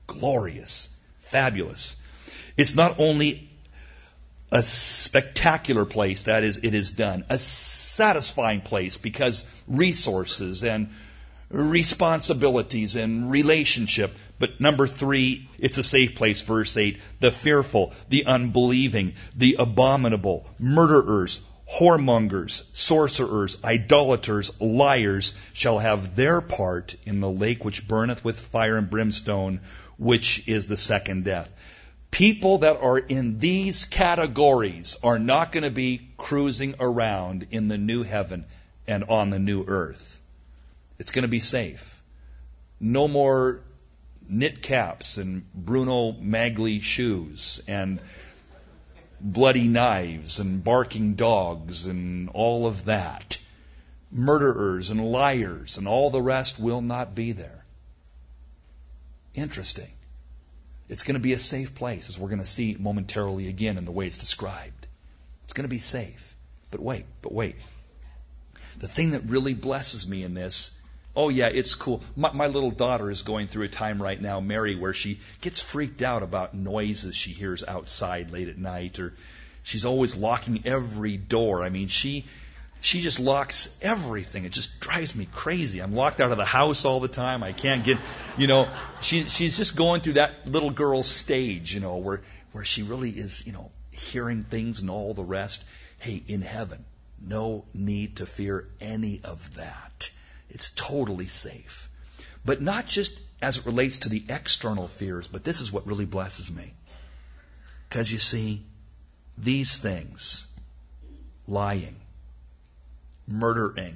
glorious, fabulous. It's not only a spectacular place, that is, it is done, a satisfying place because resources and responsibilities and relationship. But number 3, it's a safe place, verse 8. The fearful, the unbelieving, the abominable, murderers, whoremongers, sorcerers, idolaters, liars shall have their part in the lake which burneth with fire and brimstone, which is the second death. People that are in these categories are not going to be cruising around in the new heaven and on the new earth. It's going to be safe. No more knit caps and Bruno Magli shoes and bloody knives and barking dogs and all of that. Murderers and liars and all the rest will not be there. Interesting. It's going to be a safe place, as we're going to see momentarily again in the way it's described. It's going to be safe. But wait. The thing that really blesses me in this, oh yeah, it's cool. My little daughter is going through a time right now, Mary, where she gets freaked out about noises she hears outside late at night, or she's always locking every door. I mean, she just locks everything. It just drives me crazy. I'm locked out of the house all the time. I can't get, she's just going through that little girl stage, where she really is, hearing things and all the rest. Hey, in heaven, no need to fear any of that. It's totally safe. But not just as it relates to the external fears, but this is what really blesses me. Because you see, these things, lying, murdering,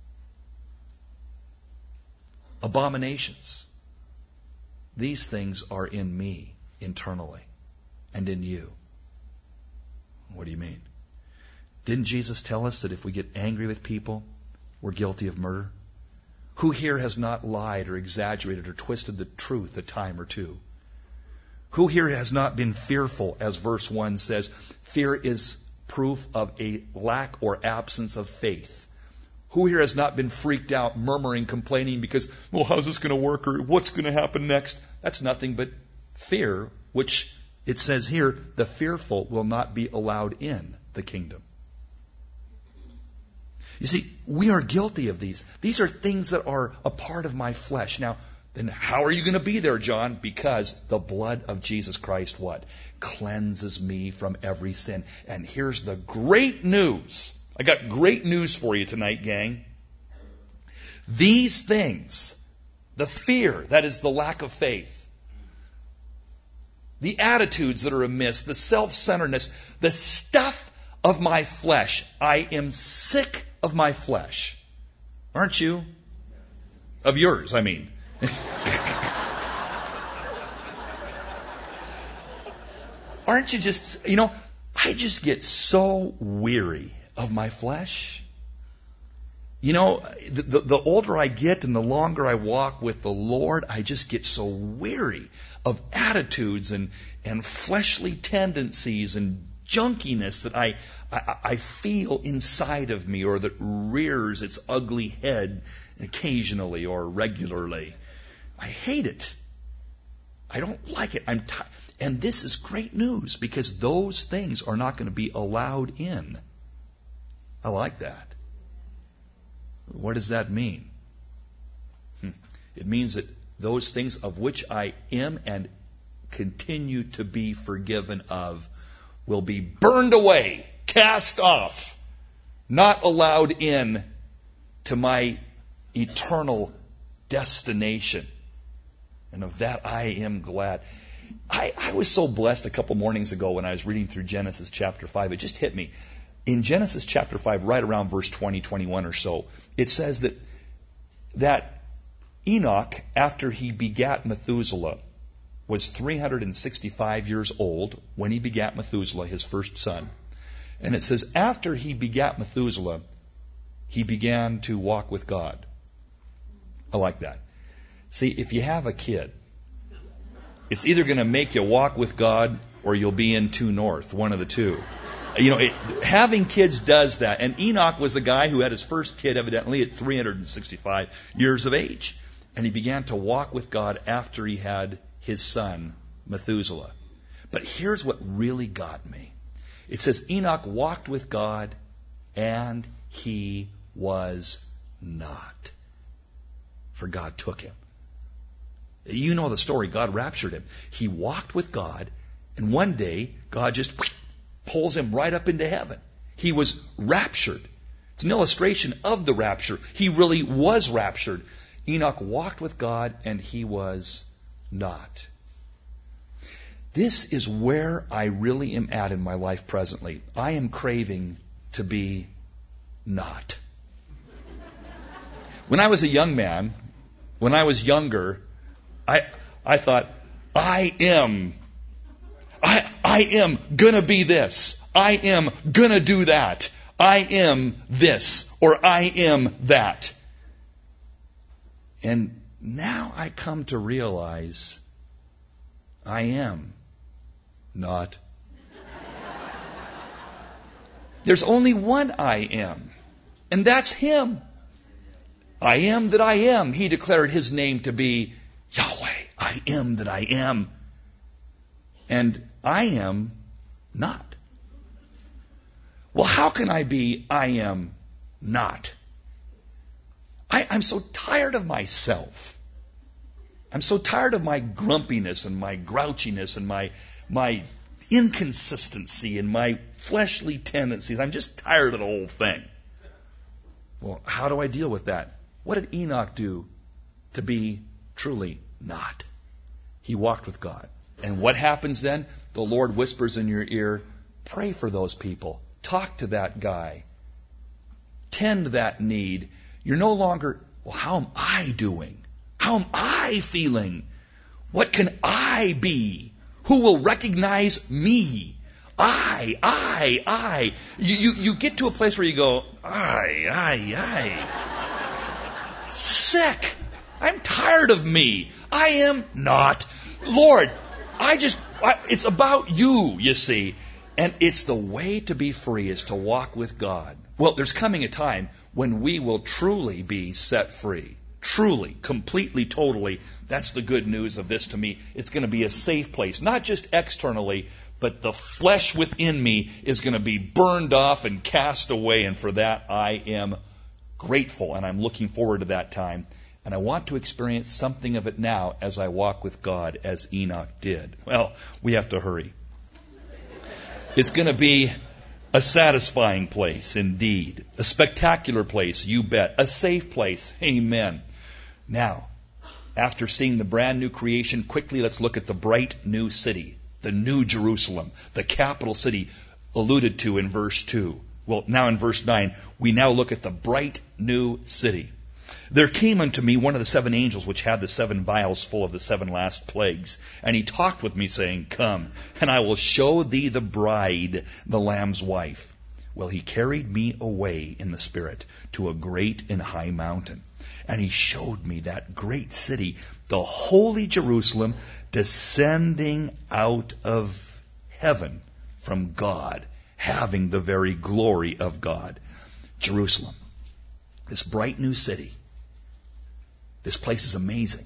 abominations, these things are in me internally and in you. What do you mean? Didn't Jesus tell us that if we get angry with people, we're guilty of murder? Who here has not lied or exaggerated or twisted the truth a time or two? Who here has not been fearful, as verse 1 says? Fear is proof of a lack or absence of faith. Who here has not been freaked out, murmuring, complaining because, well, how's this going to work, or what's going to happen next? That's nothing but fear, which it says here, the fearful will not be allowed in the kingdom. You see, we are guilty of these. These are things that are a part of my flesh. Now, then how are you going to be there, John? Because the blood of Jesus Christ, what? Cleanses me from every sin. And here's the great news. I got great news for you tonight, gang. These things, the fear, that is the lack of faith, the attitudes that are amiss, the self-centeredness, the stuff of my flesh. I am sick of my flesh. Aren't you? Of yours, I mean. Aren't you just, I just get so weary of my flesh. The older I get and the longer I walk with the Lord, I just get so weary of attitudes and fleshly tendencies and junkiness that I feel inside of me, or that rears its ugly head occasionally or regularly. I hate it. I don't like it. And this is great news, because those things are not going to be allowed in. I like that. What does that mean? It means that those things of which I am and continue to be forgiven of will be burned away, cast off, not allowed in to my eternal destination. And of that I am glad. I was so blessed a couple mornings ago when I was reading through Genesis chapter 5. It just hit me. In Genesis chapter 5, right around verse 20, 21 or so, it says that Enoch, after he begat Methuselah, was 365 years old when he begat Methuselah, his first son. And it says, after he begat Methuselah, he began to walk with God. I like that. See, if you have a kid, it's either going to make you walk with God or you'll be in True North, one of the two. Having kids does that. And Enoch was a guy who had his first kid evidently at 365 years of age. And he began to walk with God after he had his son Methuselah. But here's what really got me. It says Enoch walked with God and he was not. For God took him. You know the story. God raptured him. He walked with God, and one day God just pulls him right up into heaven. He was raptured. It's an illustration of the rapture. He really was raptured. Enoch walked with God and he was not. This is where I really am at in my life presently. I am craving to be not. When I was a young man, when I was younger, I thought, I am gonna be this. I am gonna do that. I am this, or I am that. And now I come to realize I am not. There's only one I am, and that's Him. I am that I am. He declared His name to be Yahweh. I am that I am. And I am not. Well, how can I be I am not? I'm so tired of myself. I'm so tired of my grumpiness and my grouchiness and my inconsistency and my fleshly tendencies. I'm just tired of the whole thing. Well, how do I deal with that? What did Enoch do to be truly not? He walked with God. And what happens then? The Lord whispers in your ear, pray for those people. Talk to that guy. Tend that need. You're no longer, well, how am I doing? How am I feeling? What can I be? Who will recognize me? I. You get to a place where you go, I. Sick. I'm tired of me. I am not. Lord, it's about you see. And it's the way to be free is to walk with God. Well, there's coming a time when we will truly be set free. Truly, completely, totally. That's the good news of this to me. It's going to be a safe place. Not just externally, but the flesh within me is going to be burned off and cast away. And for that, I am grateful. And I'm looking forward to that time. And I want to experience something of it now as I walk with God as Enoch did. Well, we have to hurry. It's going to be a satisfying place, indeed. A spectacular place, you bet. A safe place, amen. Now, after seeing the brand new creation, quickly let's look at the bright new city, the new Jerusalem, the capital city alluded to in verse 2. Well, now in verse 9, we now look at the bright new city. There came unto me one of the 7 angels which had the 7 vials full of the 7 last plagues. And he talked with me, saying, Come, and I will show thee the bride, the Lamb's wife. Well, he carried me away in the Spirit to a great and high mountain. And he showed me that great city, the holy Jerusalem, descending out of heaven from God, having the very glory of God. Jerusalem, this bright new city. This place is amazing.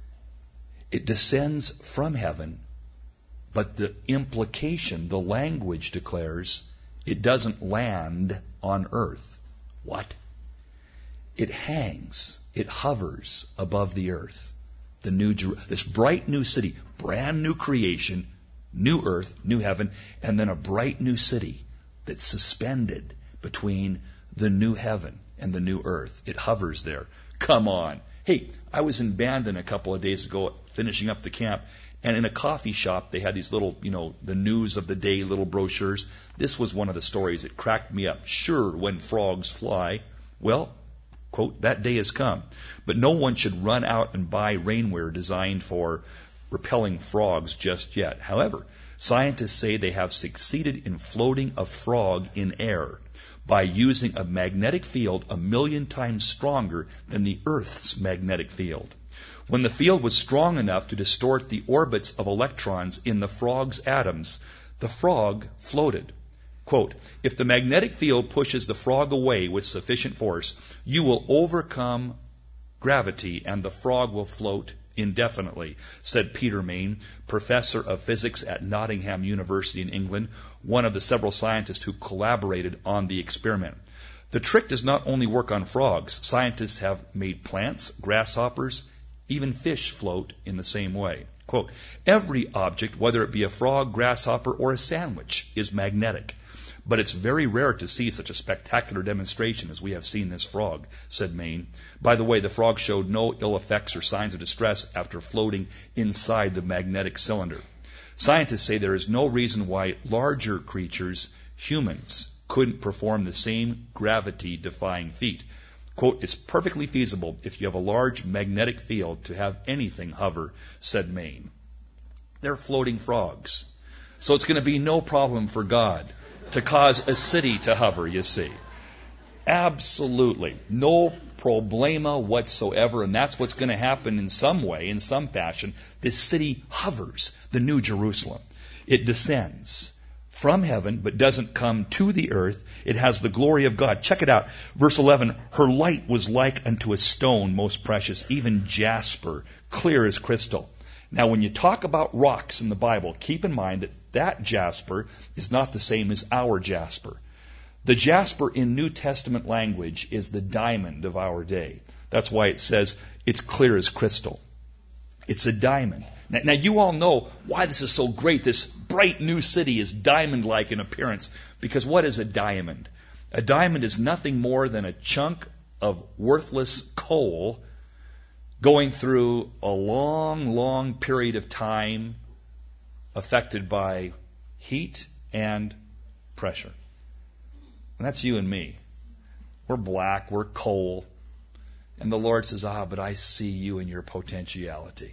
It descends from heaven, but the implication, the language declares, it doesn't land on earth. What? It hangs, it hovers above the earth. This bright new city, brand new creation, new earth, new heaven, and then a bright new city that's suspended between the new heaven and the new earth. It hovers there. Come on. Hey, I was in Bandon a couple of days ago finishing up the camp, and in a coffee shop they had these little, the news of the day little brochures. This was one of the stories. It cracked me up. Sure, when frogs fly, well, quote, that day has come. But no one should run out and buy rainwear designed for repelling frogs just yet. However, scientists say they have succeeded in floating a frog in air by using a magnetic field 1,000,000 times stronger than the Earth's magnetic field. When the field was strong enough to distort the orbits of electrons in the frog's atoms, the frog floated. Quote, if the magnetic field pushes the frog away with sufficient force, you will overcome gravity and the frog will float indefinitely, said Peter Main, professor of physics at Nottingham University in England, one of the several scientists who collaborated on the experiment. The trick does not only work on frogs. Scientists have made plants, grasshoppers, even fish float in the same way. Quote, every object, whether it be a frog, grasshopper, or a sandwich, is magnetic. But it's very rare to see such a spectacular demonstration as we have seen this frog, said Main. By the way, the frog showed no ill effects or signs of distress after floating inside the magnetic cylinder. Scientists say there is no reason why larger creatures, humans, couldn't perform the same gravity-defying feat. Quote, it's perfectly feasible if you have a large magnetic field to have anything hover, said Main. They're floating frogs. So it's going to be no problem for God to cause a city to hover, you see. Absolutely. No problema whatsoever, and that's what's going to happen in some way, in some fashion. This city hovers, the New Jerusalem. It descends from heaven, but doesn't come to the earth. It has the glory of God. Check it out. Verse 11, her light was like unto a stone most precious, even jasper, clear as crystal. Now, when you talk about rocks in the Bible, keep in mind that that jasper is not the same as our jasper. The jasper in New Testament language is the diamond of our day. That's why it says it's clear as crystal. It's a diamond. Now, you all know why this is so great. This bright new city is diamond-like in appearance. Because what is a diamond? A diamond is nothing more than a chunk of worthless coal going through a long, long period of time affected by heat and pressure. And that's you and me. We're black, we're coal. And the Lord says, but I see you in your potentiality.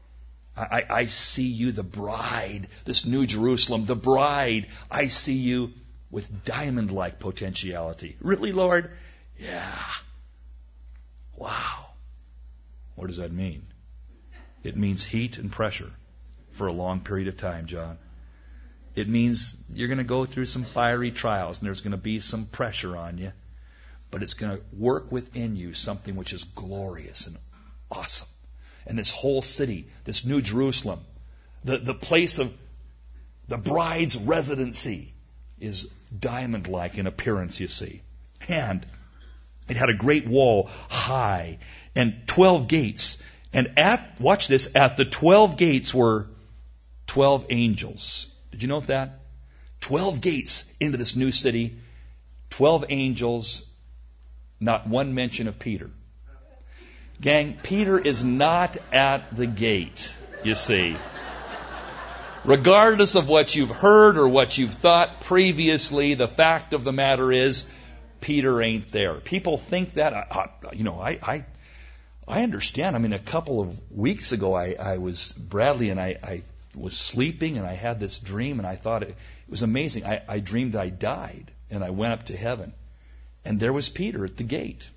I see you, the bride, this New Jerusalem, the bride. I see you with diamond-like potentiality. Really, Lord? Yeah. Wow. What does that mean? It means heat and pressure for a long period of time, John. It means you're going to go through some fiery trials and there's going to be some pressure on you, but it's going to work within you something which is glorious and awesome. And this whole city, this New Jerusalem, the place of the bride's residency is diamond-like in appearance, you see. And it had a great wall, high, and 12 gates. And watch this, at the 12 gates were 12 angels. Did you note that? 12 gates into this new city, 12 angels, not one mention of Peter. Gang, Peter is not at the gate, you see. Regardless of what you've heard or what you've thought previously, the fact of the matter is, Peter ain't there. People think that. I understand. I mean, a couple of weeks ago, I was Bradley and I was sleeping and I had this dream and I thought it was amazing. I dreamed I died and I went up to heaven and there was Peter at the gate.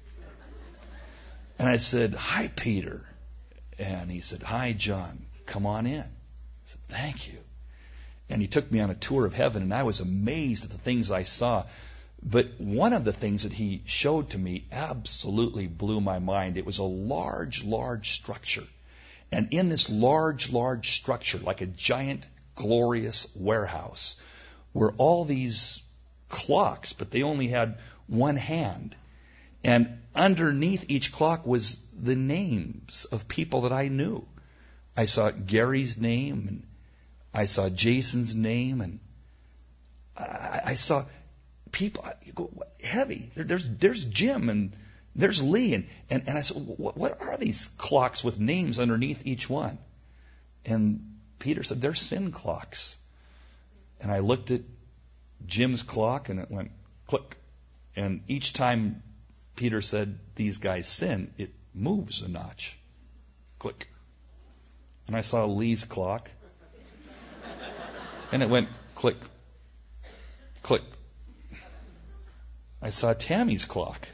And I said, "Hi, Peter." And he said, "Hi, John. Come on in." I said, "Thank you." And he took me on a tour of heaven, and I was amazed at the things I saw. But one of the things that he showed to me absolutely blew my mind. It was a large, large structure. And in this large, large structure, like a giant, glorious warehouse, were all these clocks, but they only had one hand. And underneath each clock was the names of people that I knew. I saw Gary's name, and I saw Jason's name, and I saw people heavy. There's Jim, and there's Lee, and I said, what are these clocks with names underneath each one? And Peter said, they're sin clocks. And I looked at Jim's clock, and it went click. And each time Peter said, these guys sin, it moves a notch. Click. And I saw Lee's clock. And it went click, click. I saw Tammy's clock.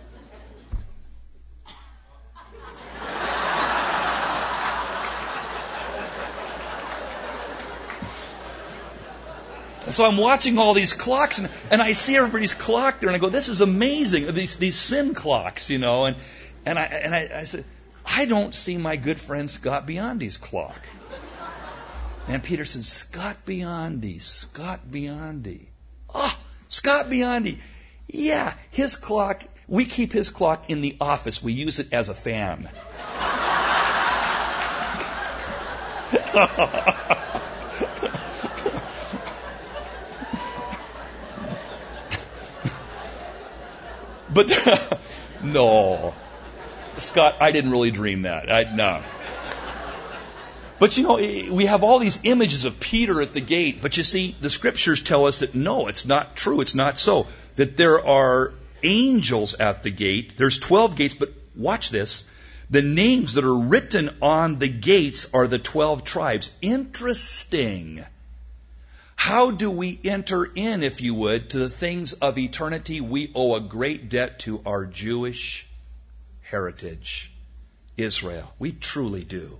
So I'm watching all these clocks, and I see everybody's clock there, and I go, this is amazing. These sin clocks, you know. And I said, I don't see my good friend Scott Biondi's clock. And Peter says, Scott Biondi. Oh, Scott Biondi. Yeah, his clock, we keep his clock in the office. We use it as a fan. But no, Scott, I didn't really dream that. No. But we have all these images of Peter at the gate. But you see, the scriptures tell us that no, it's not true. It's not so. That there are angels at the gate. There's 12 gates, but watch this. The names that are written on the gates are the 12 tribes. Interesting. How do we enter in, if you would, to the things of eternity? We owe a great debt to our Jewish heritage, Israel. We truly do.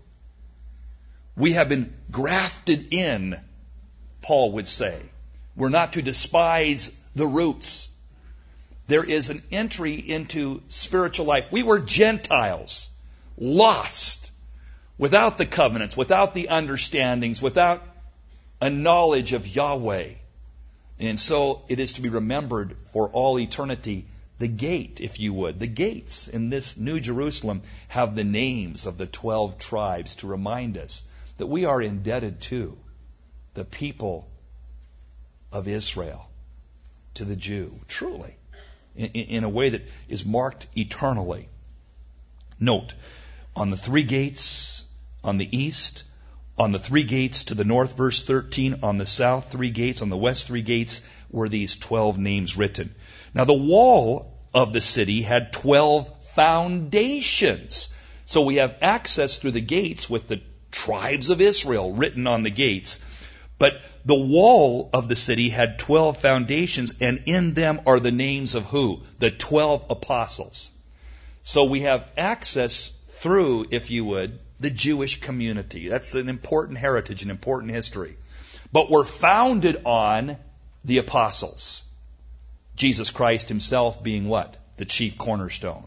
We have been grafted in, Paul would say. We're not to despise the roots. There is an entry into spiritual life. We were Gentiles, lost, without the covenants, without the understandings, without a knowledge of Yahweh. And so it is to be remembered for all eternity. The gate, if you would, the gates in this New Jerusalem have the names of the 12 tribes to remind us that we are indebted to the people of Israel, to the Jew, truly, in a way that is marked eternally. Note, on the 3 gates on the east, on the 3 gates to the north, verse 13, on the south 3 gates, on the west 3 gates, were these 12 names written. Now the wall of the city had 12 foundations. So we have access through the gates with the tribes of Israel written on the gates. But the wall of the city had 12 foundations, and in them are the names of who? The 12 apostles. So we have access through, if you would, the Jewish community. That's an important heritage, an important history. But we're founded on the apostles. Jesus Christ himself being what? The chief cornerstone.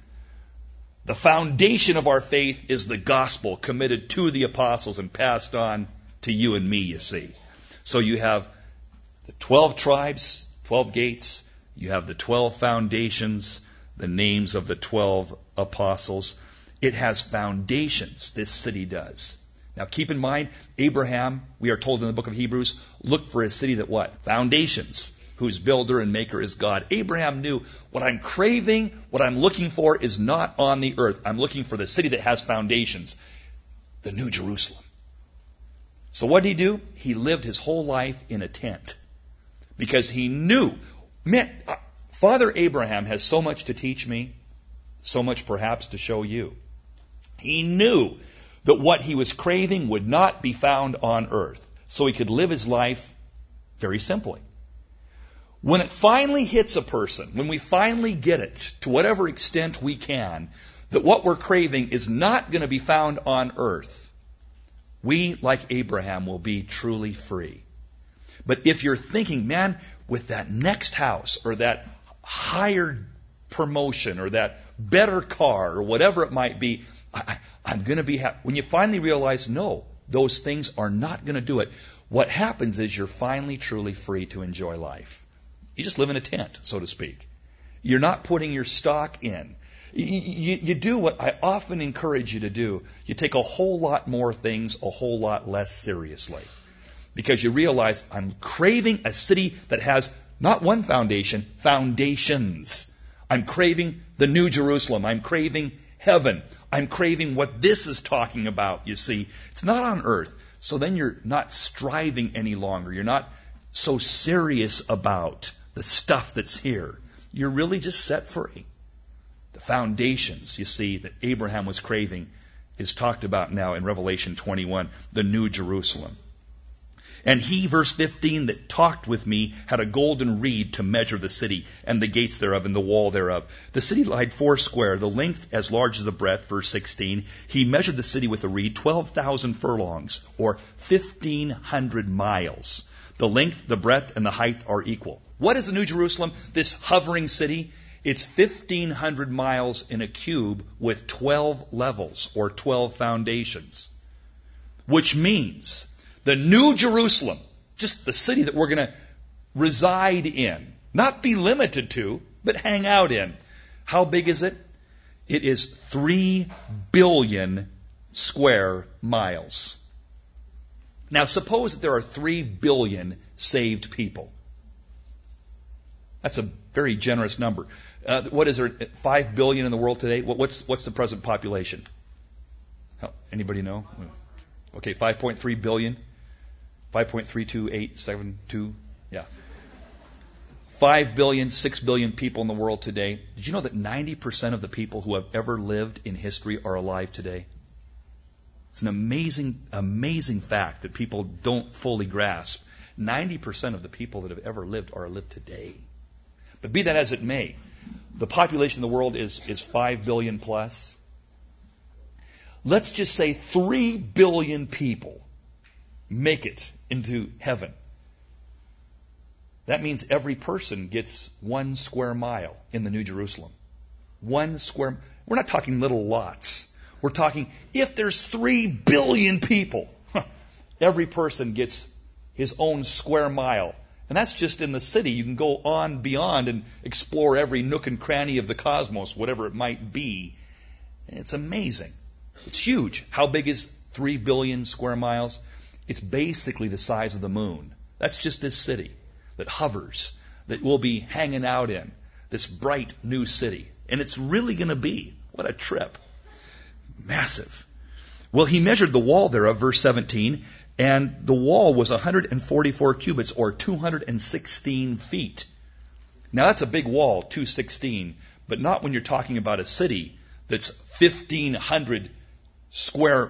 The foundation of our faith is the gospel committed to the apostles and passed on to you and me, you see. So you have the 12 tribes, 12 gates. You have the 12 foundations, the names of the 12 apostles. It has foundations, this city does. Now keep in mind, Abraham, we are told in the book of Hebrews, looked for a city that what? Foundations, whose builder and maker is God. Abraham knew what I'm craving, what I'm looking for is not on the earth. I'm looking for the city that has foundations, the New Jerusalem. So what did he do? He lived his whole life in a tent because he knew, man, Father Abraham has so much to teach me, so much perhaps to show you. He knew that what he was craving would not be found on earth, so he could live his life very simply. When it finally hits a person, when we finally get it, to whatever extent we can, that what we're craving is not going to be found on earth, we, like Abraham, will be truly free. But if you're thinking, man, with that next house or that higher promotion or that better car or whatever it might be, I'm going to be happy. When you finally realize, no, those things are not going to do it, what happens is you're finally truly free to enjoy life. You just live in a tent, so to speak. You're not putting your stock in. You do what I often encourage you to do. You take a whole lot more things a whole lot less seriously. Because you realize I'm craving a city that has not one foundation, foundations. I'm craving the New Jerusalem. I'm craving heaven. I'm craving what this is talking about, you see. It's not on earth. So then you're not striving any longer. You're not so serious about the stuff that's here. You're really just set free. The foundations, you see, that Abraham was craving is talked about now in Revelation 21, the New Jerusalem. And he, verse 15, that talked with me had a golden reed to measure the city and the gates thereof and the wall thereof. The city lied 4 the length as large as the breadth, verse 16. He measured the city with a reed, 12,000 furlongs, or 1,500 miles. The length, the breadth, and the height are equal. What is the New Jerusalem, this hovering city? It's 1,500 miles in a cube with 12 levels or 12 foundations. Which means the New Jerusalem, just the city that we're going to reside in, not be limited to, but hang out in. How big is it? It is 3 billion square miles. Now suppose that there are 3 billion saved people. That's a very generous number. What is there? 5 billion in the world today? What's the present population? Anybody know? Okay, 5.3 billion. 5.32872. Yeah. 5 billion, 6 billion people in the world today. Did you know that 90% of the people who have ever lived in history are alive today? It's an amazing fact that people don't fully grasp. 90% of the people that have ever lived are alive today. But be that as it may, the population of the world is 5 billion plus. Let's just say 3 billion people make it into heaven. That means every person gets 1 square mile in the New Jerusalem. 1 square. We're not talking little lots. We're talking if there's 3 billion people, every person gets his own square mile. And that's just in the city. You can go on beyond and explore every nook and cranny of the cosmos, whatever it might be. It's amazing. It's huge. How big is 3 billion square miles? It's basically the size of the moon. That's just this city that hovers, that we'll be hanging out in, this bright new city. And it's really going to be. What a trip. Massive. Well, he measured the wall thereof, verse 17, and the wall was 144 cubits, or 216 feet. Now that's a big wall, 216, but not when you're talking about a city that's 1,500 square,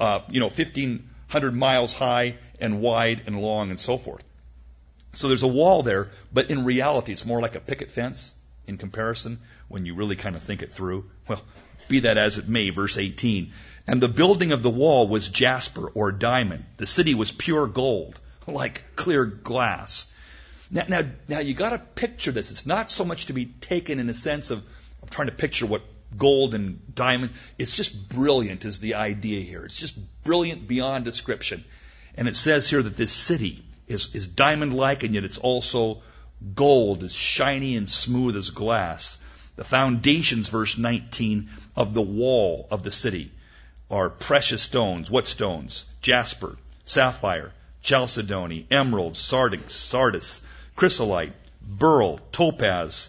1,500 miles high and wide and long and so forth. So there's a wall there, but in reality it's more like a picket fence in comparison when you really kind of think it through. Well, be that as it may, verse 18. And the building of the wall was jasper or diamond. The city was pure gold, like clear glass. Now you got to picture this. It's not so much to be taken in a sense of I'm trying to picture what gold and diamond. It's just brilliant is the idea here. It's just brilliant beyond description. And it says here that this city is diamond-like, and yet it's also gold, as shiny and smooth as glass. The foundations, verse 19, of the wall of the city are precious stones. What stones? Jasper, sapphire, chalcedony, emerald, sardis, chrysolite, beryl, topaz,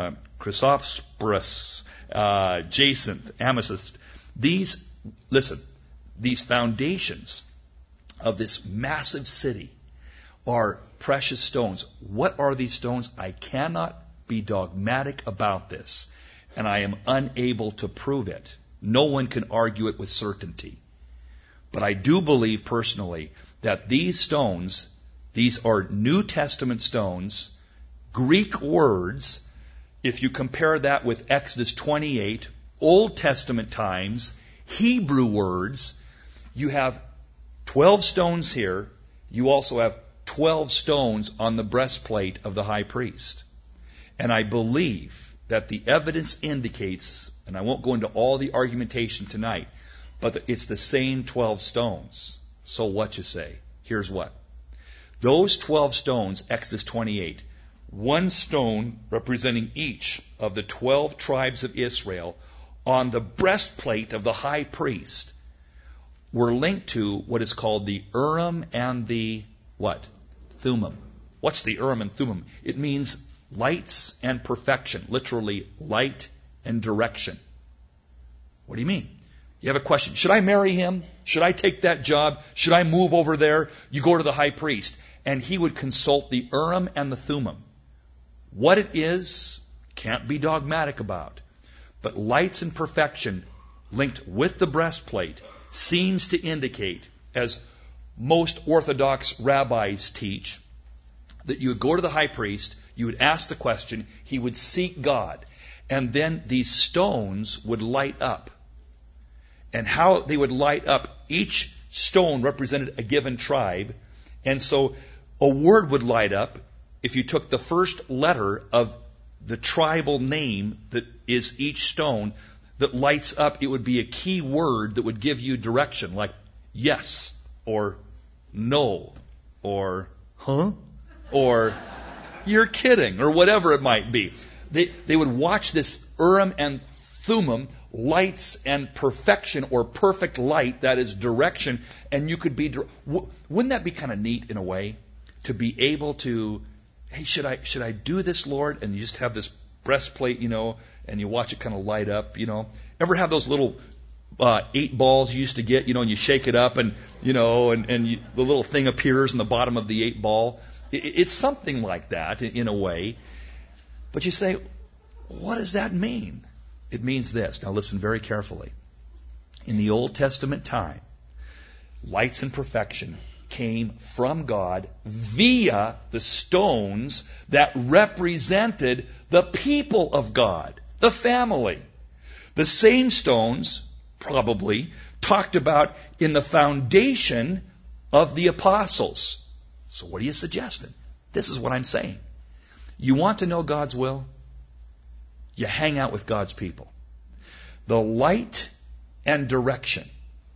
chrysoprase, jacinth, amethyst. These foundations of this massive city are precious stones. What are these stones? I cannot be dogmatic about this, and I am unable to prove it. No one can argue it with certainty. But I do believe personally that these stones, these are New Testament stones, Greek words. If you compare that with Exodus 28, Old Testament times, Hebrew words, you have 12 stones here. You also have 12 stones on the breastplate of the high priest. And I believe that the evidence indicates, and I won't go into all the argumentation tonight, but it's the same 12 stones. So what you say? Here's what. Those 12 stones, Exodus 28, one stone representing each of the 12 tribes of Israel on the breastplate of the high priest were linked to what is called the Urim and the what? Thummim. What's the Urim and Thummim? It means lights and perfection, literally light and direction. What do you mean? You have a question. Should I marry him? Should I take that job? Should I move over there? You go to the high priest, and he would consult the Urim and the Thummim. What it is, can't be dogmatic about. But lights and perfection linked with the breastplate seems to indicate, as most Orthodox rabbis teach, that you would go to the high priest, you would ask the question, he would seek God, and then these stones would light up. And how they would light up, each stone represented a given tribe, and so a word would light up if you took the first letter of the tribal name that is each stone that lights up, it would be a key word that would give you direction, like yes, or no, or huh, or you're kidding, or whatever it might be. They would watch this Urim and Thummim, lights and perfection, or perfect light, that is direction, and you could be... Wouldn't that be kind of neat in a way? To be able to, hey, should I do this, Lord? And you just have this breastplate, and you watch it kind of light up, Ever have those little 8 balls you used to get, and you shake it up, and the little thing appears in the bottom of the 8 ball? It's something like that in a way. But you say, what does that mean? It means this. Now listen very carefully. In the Old Testament time, lights and perfection came from God via the stones that represented the people of God, the family. The same stones, probably, talked about in the foundation of the apostles. So what are you suggesting? This is what I'm saying. You want to know God's will? You hang out with God's people. The light and direction.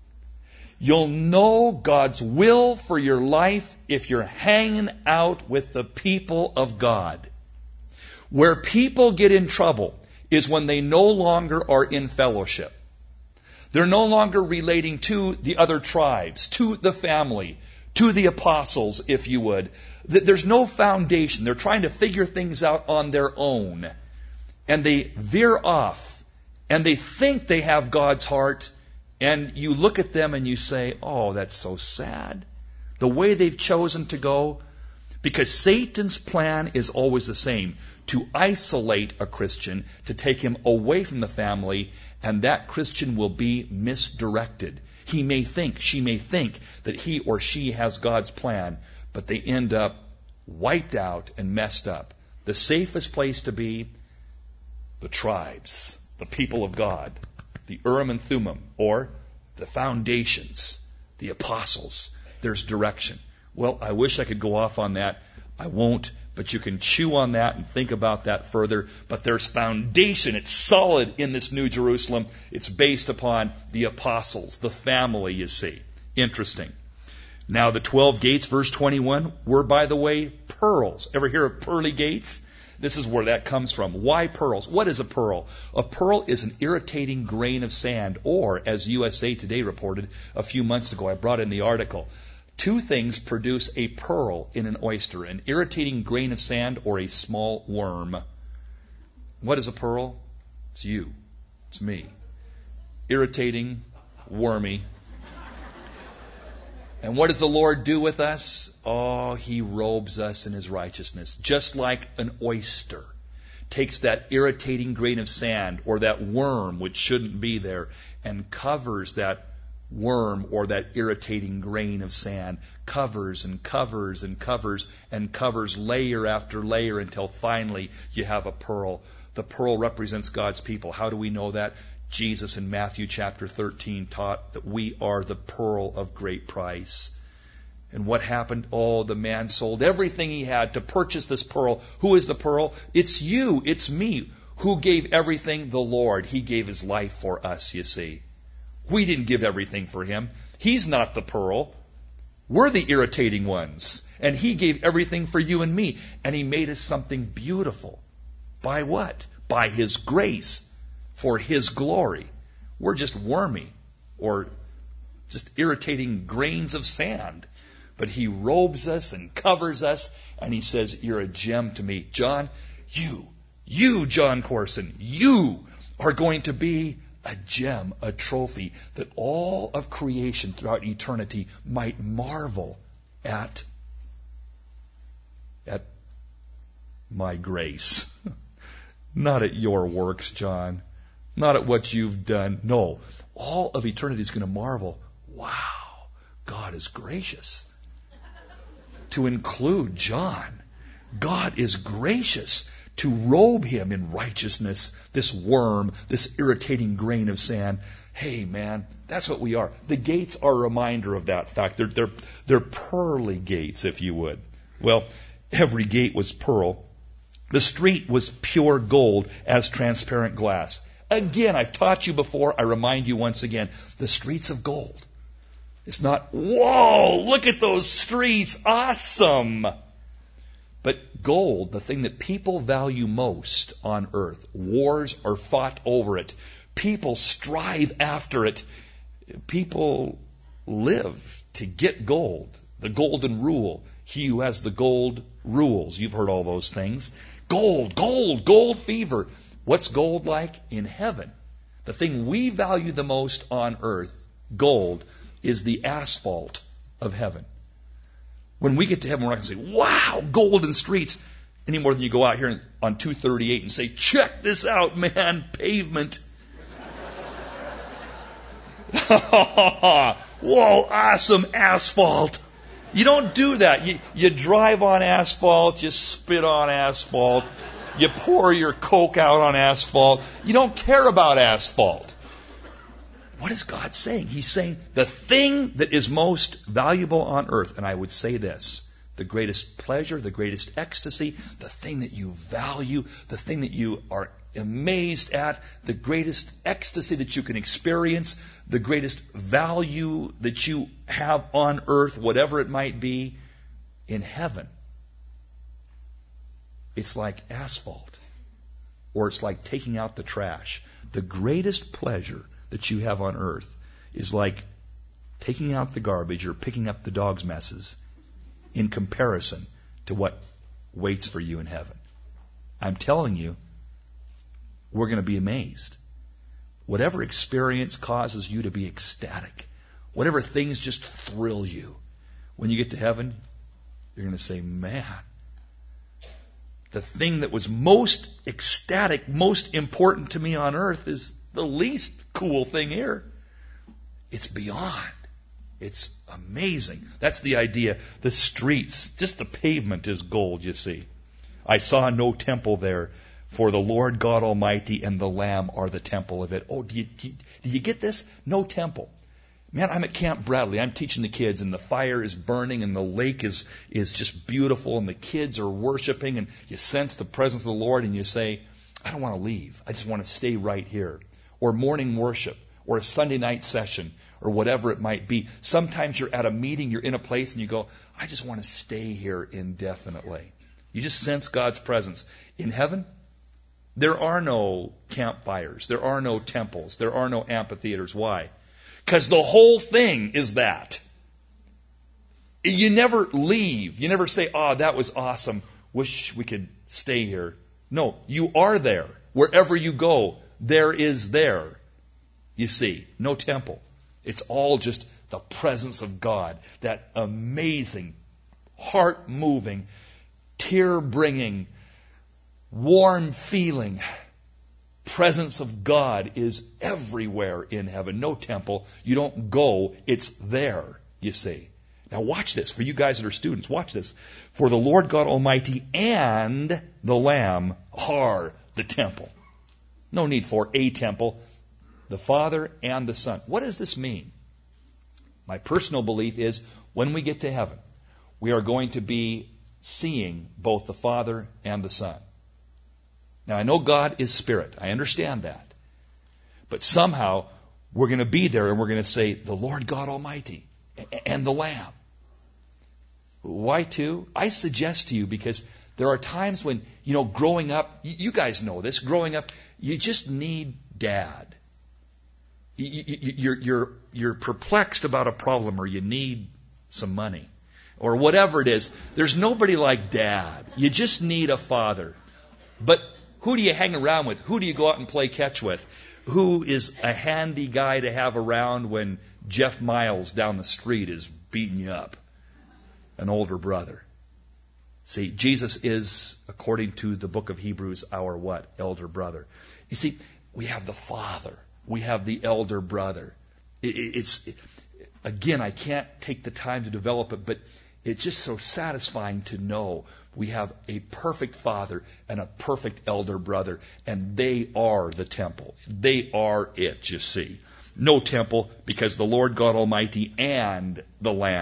You'll know God's will for your life if you're hanging out with the people of God. Where people get in trouble is when they no longer are in fellowship. They're no longer relating to the other tribes, to the family, to the apostles, if you would. There's no foundation. They're trying to figure things out on their own. And they veer off. And they think they have God's heart. And you look at them and you say, oh, that's so sad. The way they've chosen to go. Because Satan's plan is always the same. To isolate a Christian, to take him away from the family, and that Christian will be misdirected. He may think, she may think that he or she has God's plan, but they end up wiped out and messed up. The safest place to be, the tribes, the people of God, the Urim and Thummim, or the foundations, the apostles. There's direction. Well, I wish I could go off on that. I won't, but you can chew on that and think about that further. But there's foundation. It's solid in this New Jerusalem. It's based upon the apostles, the family, you see. Interesting. Now, the 12 gates, verse 21, were, by the way, pearls. Ever hear of pearly gates? This is where that comes from. Why pearls? What is a pearl? A pearl is an irritating grain of sand, or, as USA Today reported a few months ago, I brought in the article, 2 things produce a pearl in an oyster, an irritating grain of sand or a small worm. What is a pearl? It's you. It's me. Irritating, wormy. And what does the Lord do with us? Oh, He robes us in His righteousness. Just like an oyster takes that irritating grain of sand or that worm which shouldn't be there and covers that worm or that irritating grain of sand, covers and covers and covers and covers layer after layer until finally you have a pearl. The pearl represents God's people. How do we know that? Jesus in Matthew chapter 13 taught that we are the pearl of great price. And what happened? Oh, the man sold everything he had to purchase this pearl. Who is the pearl? It's you. It's me. Who gave everything? The Lord. He gave His life for us, you see. We didn't give everything for Him. He's not the pearl. We're the irritating ones. And He gave everything for you and me. And He made us something beautiful. By what? By His grace. For His glory. We're just wormy or just irritating grains of sand. But He robes us and covers us, and He says, you're a gem to me. John, you, John Corson, you are going to be a gem, a trophy, that all of creation throughout eternity might marvel at my grace. Not at your works, John. Not at what you've done. No. All of eternity is going to marvel. Wow, God is gracious. To include John. God is gracious to robe him in righteousness, this worm, this irritating grain of sand. Hey, man, that's what we are. The gates are a reminder of that fact. They're pearly gates, if you would. Well, every gate was pearl. The street was pure gold as transparent glass. Again, I've taught you before. I remind you once again. The streets of gold. It's not, whoa, look at those streets. Awesome. But gold, the thing that people value most on earth, wars are fought over it. People strive after it. People live to get gold. The golden rule. He who has the gold rules. You've heard all those things. Gold, gold, gold fever. What's gold like? In heaven. The thing we value the most on earth, gold, is the asphalt of heaven. When we get to heaven, we're not going to say, wow, golden streets, any more than you go out here on 238 and say, check this out, man, pavement. Whoa, awesome asphalt. You don't do that. You drive on asphalt, you spit on asphalt, you pour your Coke out on asphalt. You don't care about asphalt. What is God saying? He's saying the thing that is most valuable on earth, and I would say this, the greatest pleasure, the greatest ecstasy, the thing that you value, the thing that you are amazed at, the greatest ecstasy that you can experience, the greatest value that you have on earth, whatever it might be, in heaven. It's like asphalt, or it's like taking out the trash. The greatest pleasure that you have on earth is like taking out the garbage or picking up the dog's messes in comparison to what waits for you in heaven. I'm telling you, we're going to be amazed. Whatever experience causes you to be ecstatic, whatever things just thrill you, when you get to heaven, you're going to say, man, the thing that was most ecstatic, most important to me on earth is the least cool thing here. It's beyond. It's amazing. That's the idea. The streets, just the pavement is gold, you see. I saw no temple there, for the Lord God Almighty and the Lamb are the temple of it. Oh, do you get this? No temple. Man, I'm at Camp Bradley. I'm teaching the kids, and the fire is burning, and the lake is just beautiful, and the kids are worshiping, and you sense the presence of the Lord, and you say, I don't want to leave. I just want to stay right here. Or morning worship, or a Sunday night session, or whatever it might be. Sometimes you're at a meeting, you're in a place, and you go, I just want to stay here indefinitely. You just sense God's presence. In heaven, there are no campfires. There are no temples. There are no amphitheaters. Why? Because the whole thing is that. You never leave. You never say, oh, that was awesome. Wish we could stay here. No, you are there. Wherever you go, there is there. You see, no temple. It's all just the presence of God. That amazing, heart-moving, tear-bringing, warm feeling. Presence of God is everywhere in heaven. No temple. You don't go. It's there, you see. Now watch this. For you guys that are students, watch this. For the Lord God Almighty and the Lamb are the temple. No need for a temple. The Father and the Son. What does this mean? My personal belief is when we get to heaven, we are going to be seeing both the Father and the Son. Now, I know God is spirit. I understand that. But somehow, we're going to be there and we're going to say, the Lord God Almighty and the Lamb. Why two? I suggest to you because there are times when, growing up, you guys know this, growing up, you just need Dad. You're perplexed about a problem or you need some money or whatever it is. There's nobody like Dad. You just need a father. But who do you hang around with? Who do you go out and play catch with? Who is a handy guy to have around when Jeff Miles down the street is beating you up? An older brother. See, Jesus is, according to the book of Hebrews, our what? Elder brother. You see, we have the Father. We have the elder brother. Again, I can't take the time to develop it, but it's just so satisfying to know we have a perfect Father and a perfect elder brother, and they are the temple. They are it, you see. No temple, because the Lord God Almighty and the Lamb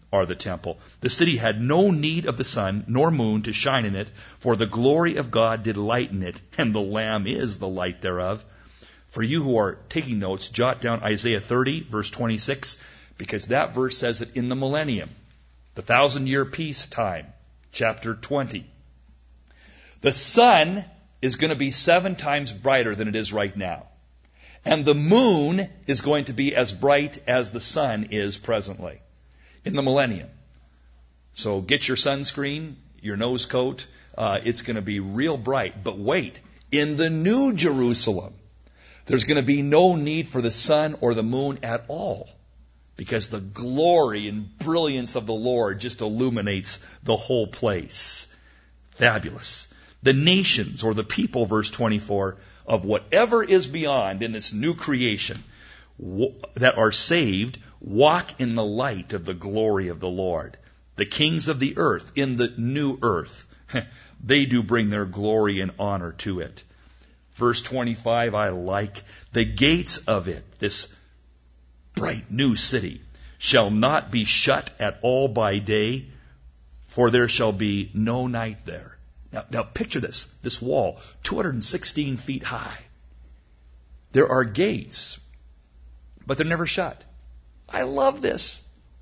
are the temple. The city had no need of the sun nor moon to shine in it, for the glory of God did lighten it, and the Lamb is the light thereof. For you who are taking notes, jot down Isaiah 30, verse 26, because that verse says it in the millennium, the 1,000-year peace time, chapter 20. The sun is going to be 7 times brighter than it is right now. And the moon is going to be as bright as the sun is presently in the millennium. So get your sunscreen, your nose coat. It's going to be real bright. But wait, in the New Jerusalem, there's going to be no need for the sun or the moon at all, because the glory and brilliance of the Lord just illuminates the whole place. Fabulous. The nations, or the people, verse 24, of whatever is beyond in this new creation that are saved, walk in the light of the glory of the Lord. The kings of the earth, in the new earth, they do bring their glory and honor to it. Verse 25, I like. The gates of it, this bright new city, shall not be shut at all by day, for there shall be no night there. Now picture this wall, 216 feet high. There are gates, but they're never shut. I love this.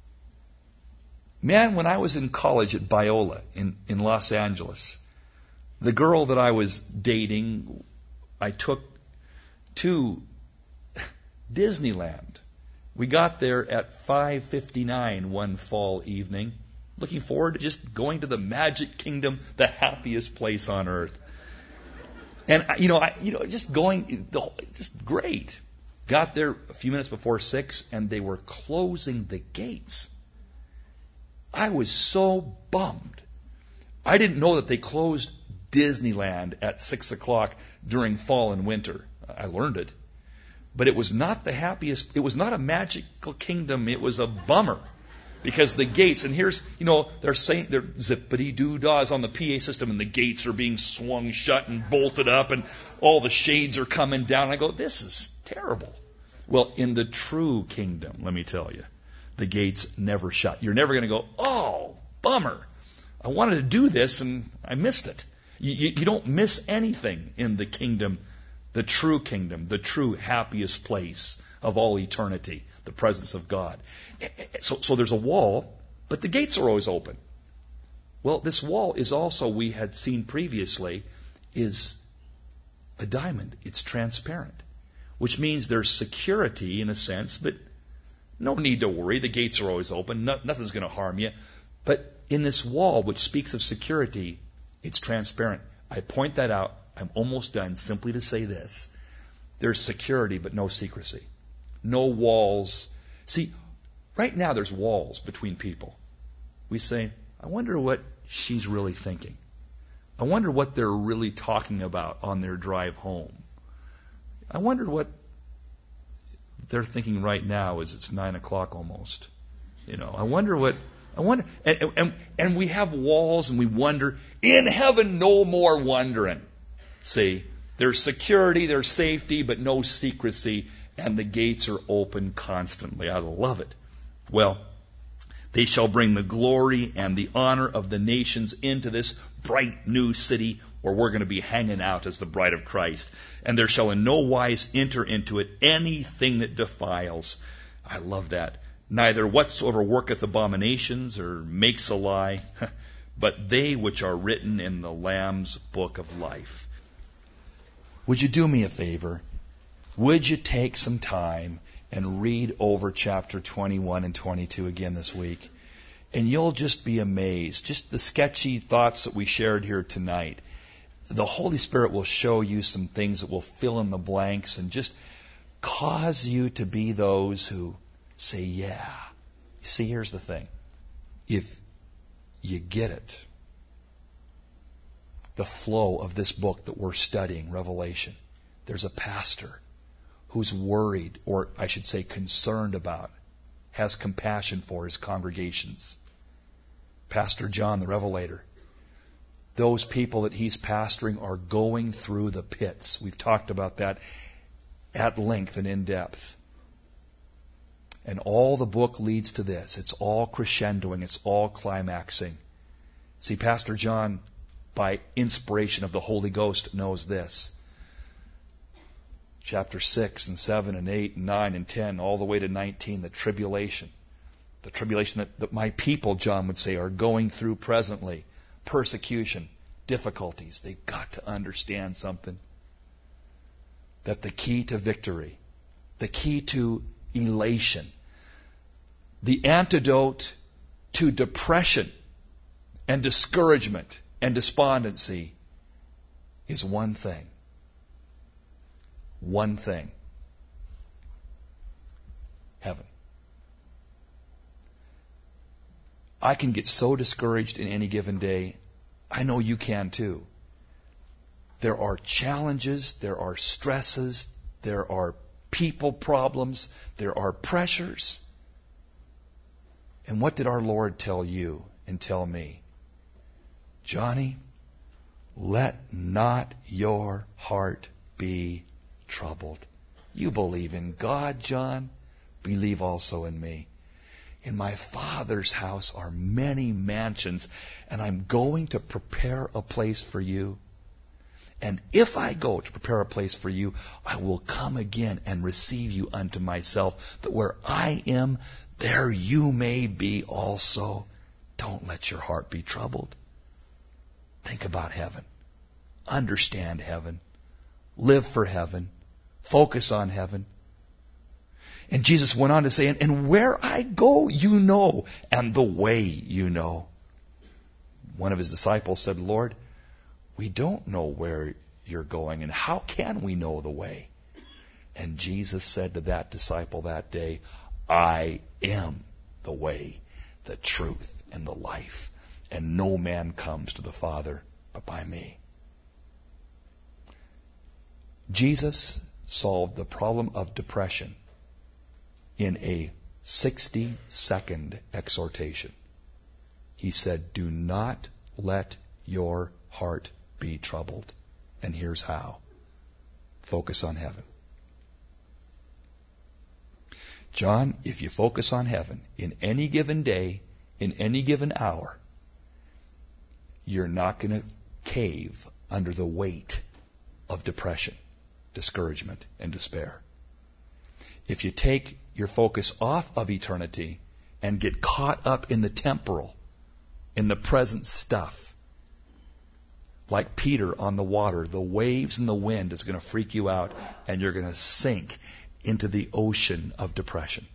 Man, when I was in college at Biola in Los Angeles, the girl that I was dating, I took to Disneyland. We got there at 5:59 one fall evening. Looking forward to just going to the Magic Kingdom, the happiest place on earth. And just going, just great. Got there a few minutes before 6, and they were closing the gates. I was so bummed. I didn't know that they closed Disneyland at 6 o'clock during fall and winter. I learned it. But it was not the happiest. It was not a magical kingdom. It was a bummer. Because the gates, and here's, they're saying, they're zippity-doo-dahs on the PA system, and the gates are being swung shut and bolted up, and all the shades are coming down. I go, this is terrible. Well, in the true kingdom, let me tell you, the gates never shut. You're never going to go, oh, bummer. I wanted to do this, and I missed it. You don't miss anything in the kingdom, the true happiest place of all eternity, the presence of God. So there's a wall, but the gates are always open. Well, this wall is also, we had seen previously, is a diamond. It's transparent, which means there's security in a sense, but no need to worry. The gates are always open. Nothing's going to harm you. But in this wall, which speaks of security, it's transparent. I point that out. I'm almost done simply to say this. There's security, but no secrecy. No walls. See, right now there's walls between people. We say, I wonder what she's really thinking. I wonder what they're really talking about on their drive home. I wonder what they're thinking right now as it's 9 o'clock almost. I wonder, and we have walls and we wonder. In heaven, no more wondering. See, there's security, there's safety, but no secrecy, and the gates are open constantly. I love it. Well, they shall bring the glory and the honor of the nations into this bright new city where we're going to be hanging out as the bride of Christ. And there shall in no wise enter into it anything that defiles. I love that. Neither whatsoever worketh abominations or makes a lie, but they which are written in the Lamb's book of life. Would you do me a favor? Would you take some time and read over chapter 21 and 22 again this week? And you'll just be amazed. Just the sketchy thoughts that we shared here tonight. The Holy Spirit will show you some things that will fill in the blanks and just cause you to be those who say, yeah. See, here's the thing. If you get it, the flow of this book that we're studying, Revelation, there's a pastor who's worried, or I should say concerned about, has compassion for his congregations. Pastor John, the Revelator. Those people that he's pastoring are going through the pits. We've talked about that at length and in depth. And all the book leads to this. It's all crescendoing. It's all climaxing. See, Pastor John, by inspiration of the Holy Ghost, knows this. Chapter 6 and 7 and 8 and 9 and 10, all the way to 19, the tribulation. The tribulation that my people, John would say, are going through presently. Persecution, difficulties. They've got to understand something. That the key to victory, the key to elation, the antidote to depression and discouragement and despondency is one thing. One thing. Heaven. I can get so discouraged in any given day. I know you can too. There are challenges, there are stresses, there are people problems, there are pressures. And what did our Lord tell you and tell me? Johnny, let not your heart be troubled. You believe in God, John. Believe also in me. In my Father's house are many mansions, and I'm going to prepare a place for you. And if I go to prepare a place for you, I will come again and receive you unto myself, that where I am, there you may be also. Don't let your heart be troubled. Think about heaven. Understand heaven. Live for heaven. Focus on heaven. And Jesus went on to say, and where I go, you know, and the way you know. One of his disciples said, Lord, we don't know where you're going, and how can we know the way? And Jesus said to that disciple that day, I am the way, the truth, and the life, and no man comes to the Father but by me. Jesus solved the problem of depression in a 60-second exhortation. He said, do not let your heart be troubled. And here's how. Focus on heaven. John, if you focus on heaven in any given day, in any given hour, you're not going to cave under the weight of depression, discouragement, and despair. If you take your focus off of eternity and get caught up in the temporal, in the present stuff, like Peter on the water, the waves and the wind is going to freak you out, and you're going to sink into the ocean of depression.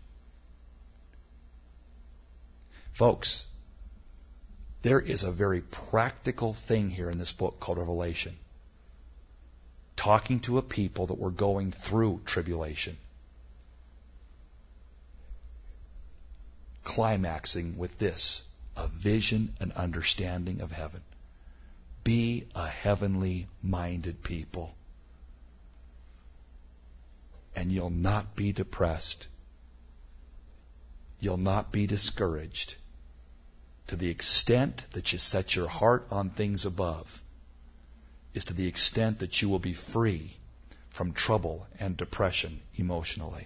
Folks, there is a very practical thing here in this book called Revelation. Talking to a people that were going through tribulation. Climaxing with this, a vision and understanding of heaven. Be a heavenly minded people. And you'll not be depressed. You'll not be discouraged. To the extent that you set your heart on things above is to the extent that you will be free from trouble and depression emotionally.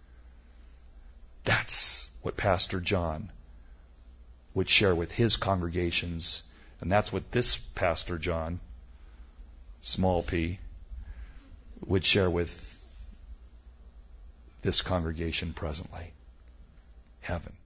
That's what Pastor John would share with his congregations, and that's what this Pastor John, small p, would share with this congregation presently. Heaven.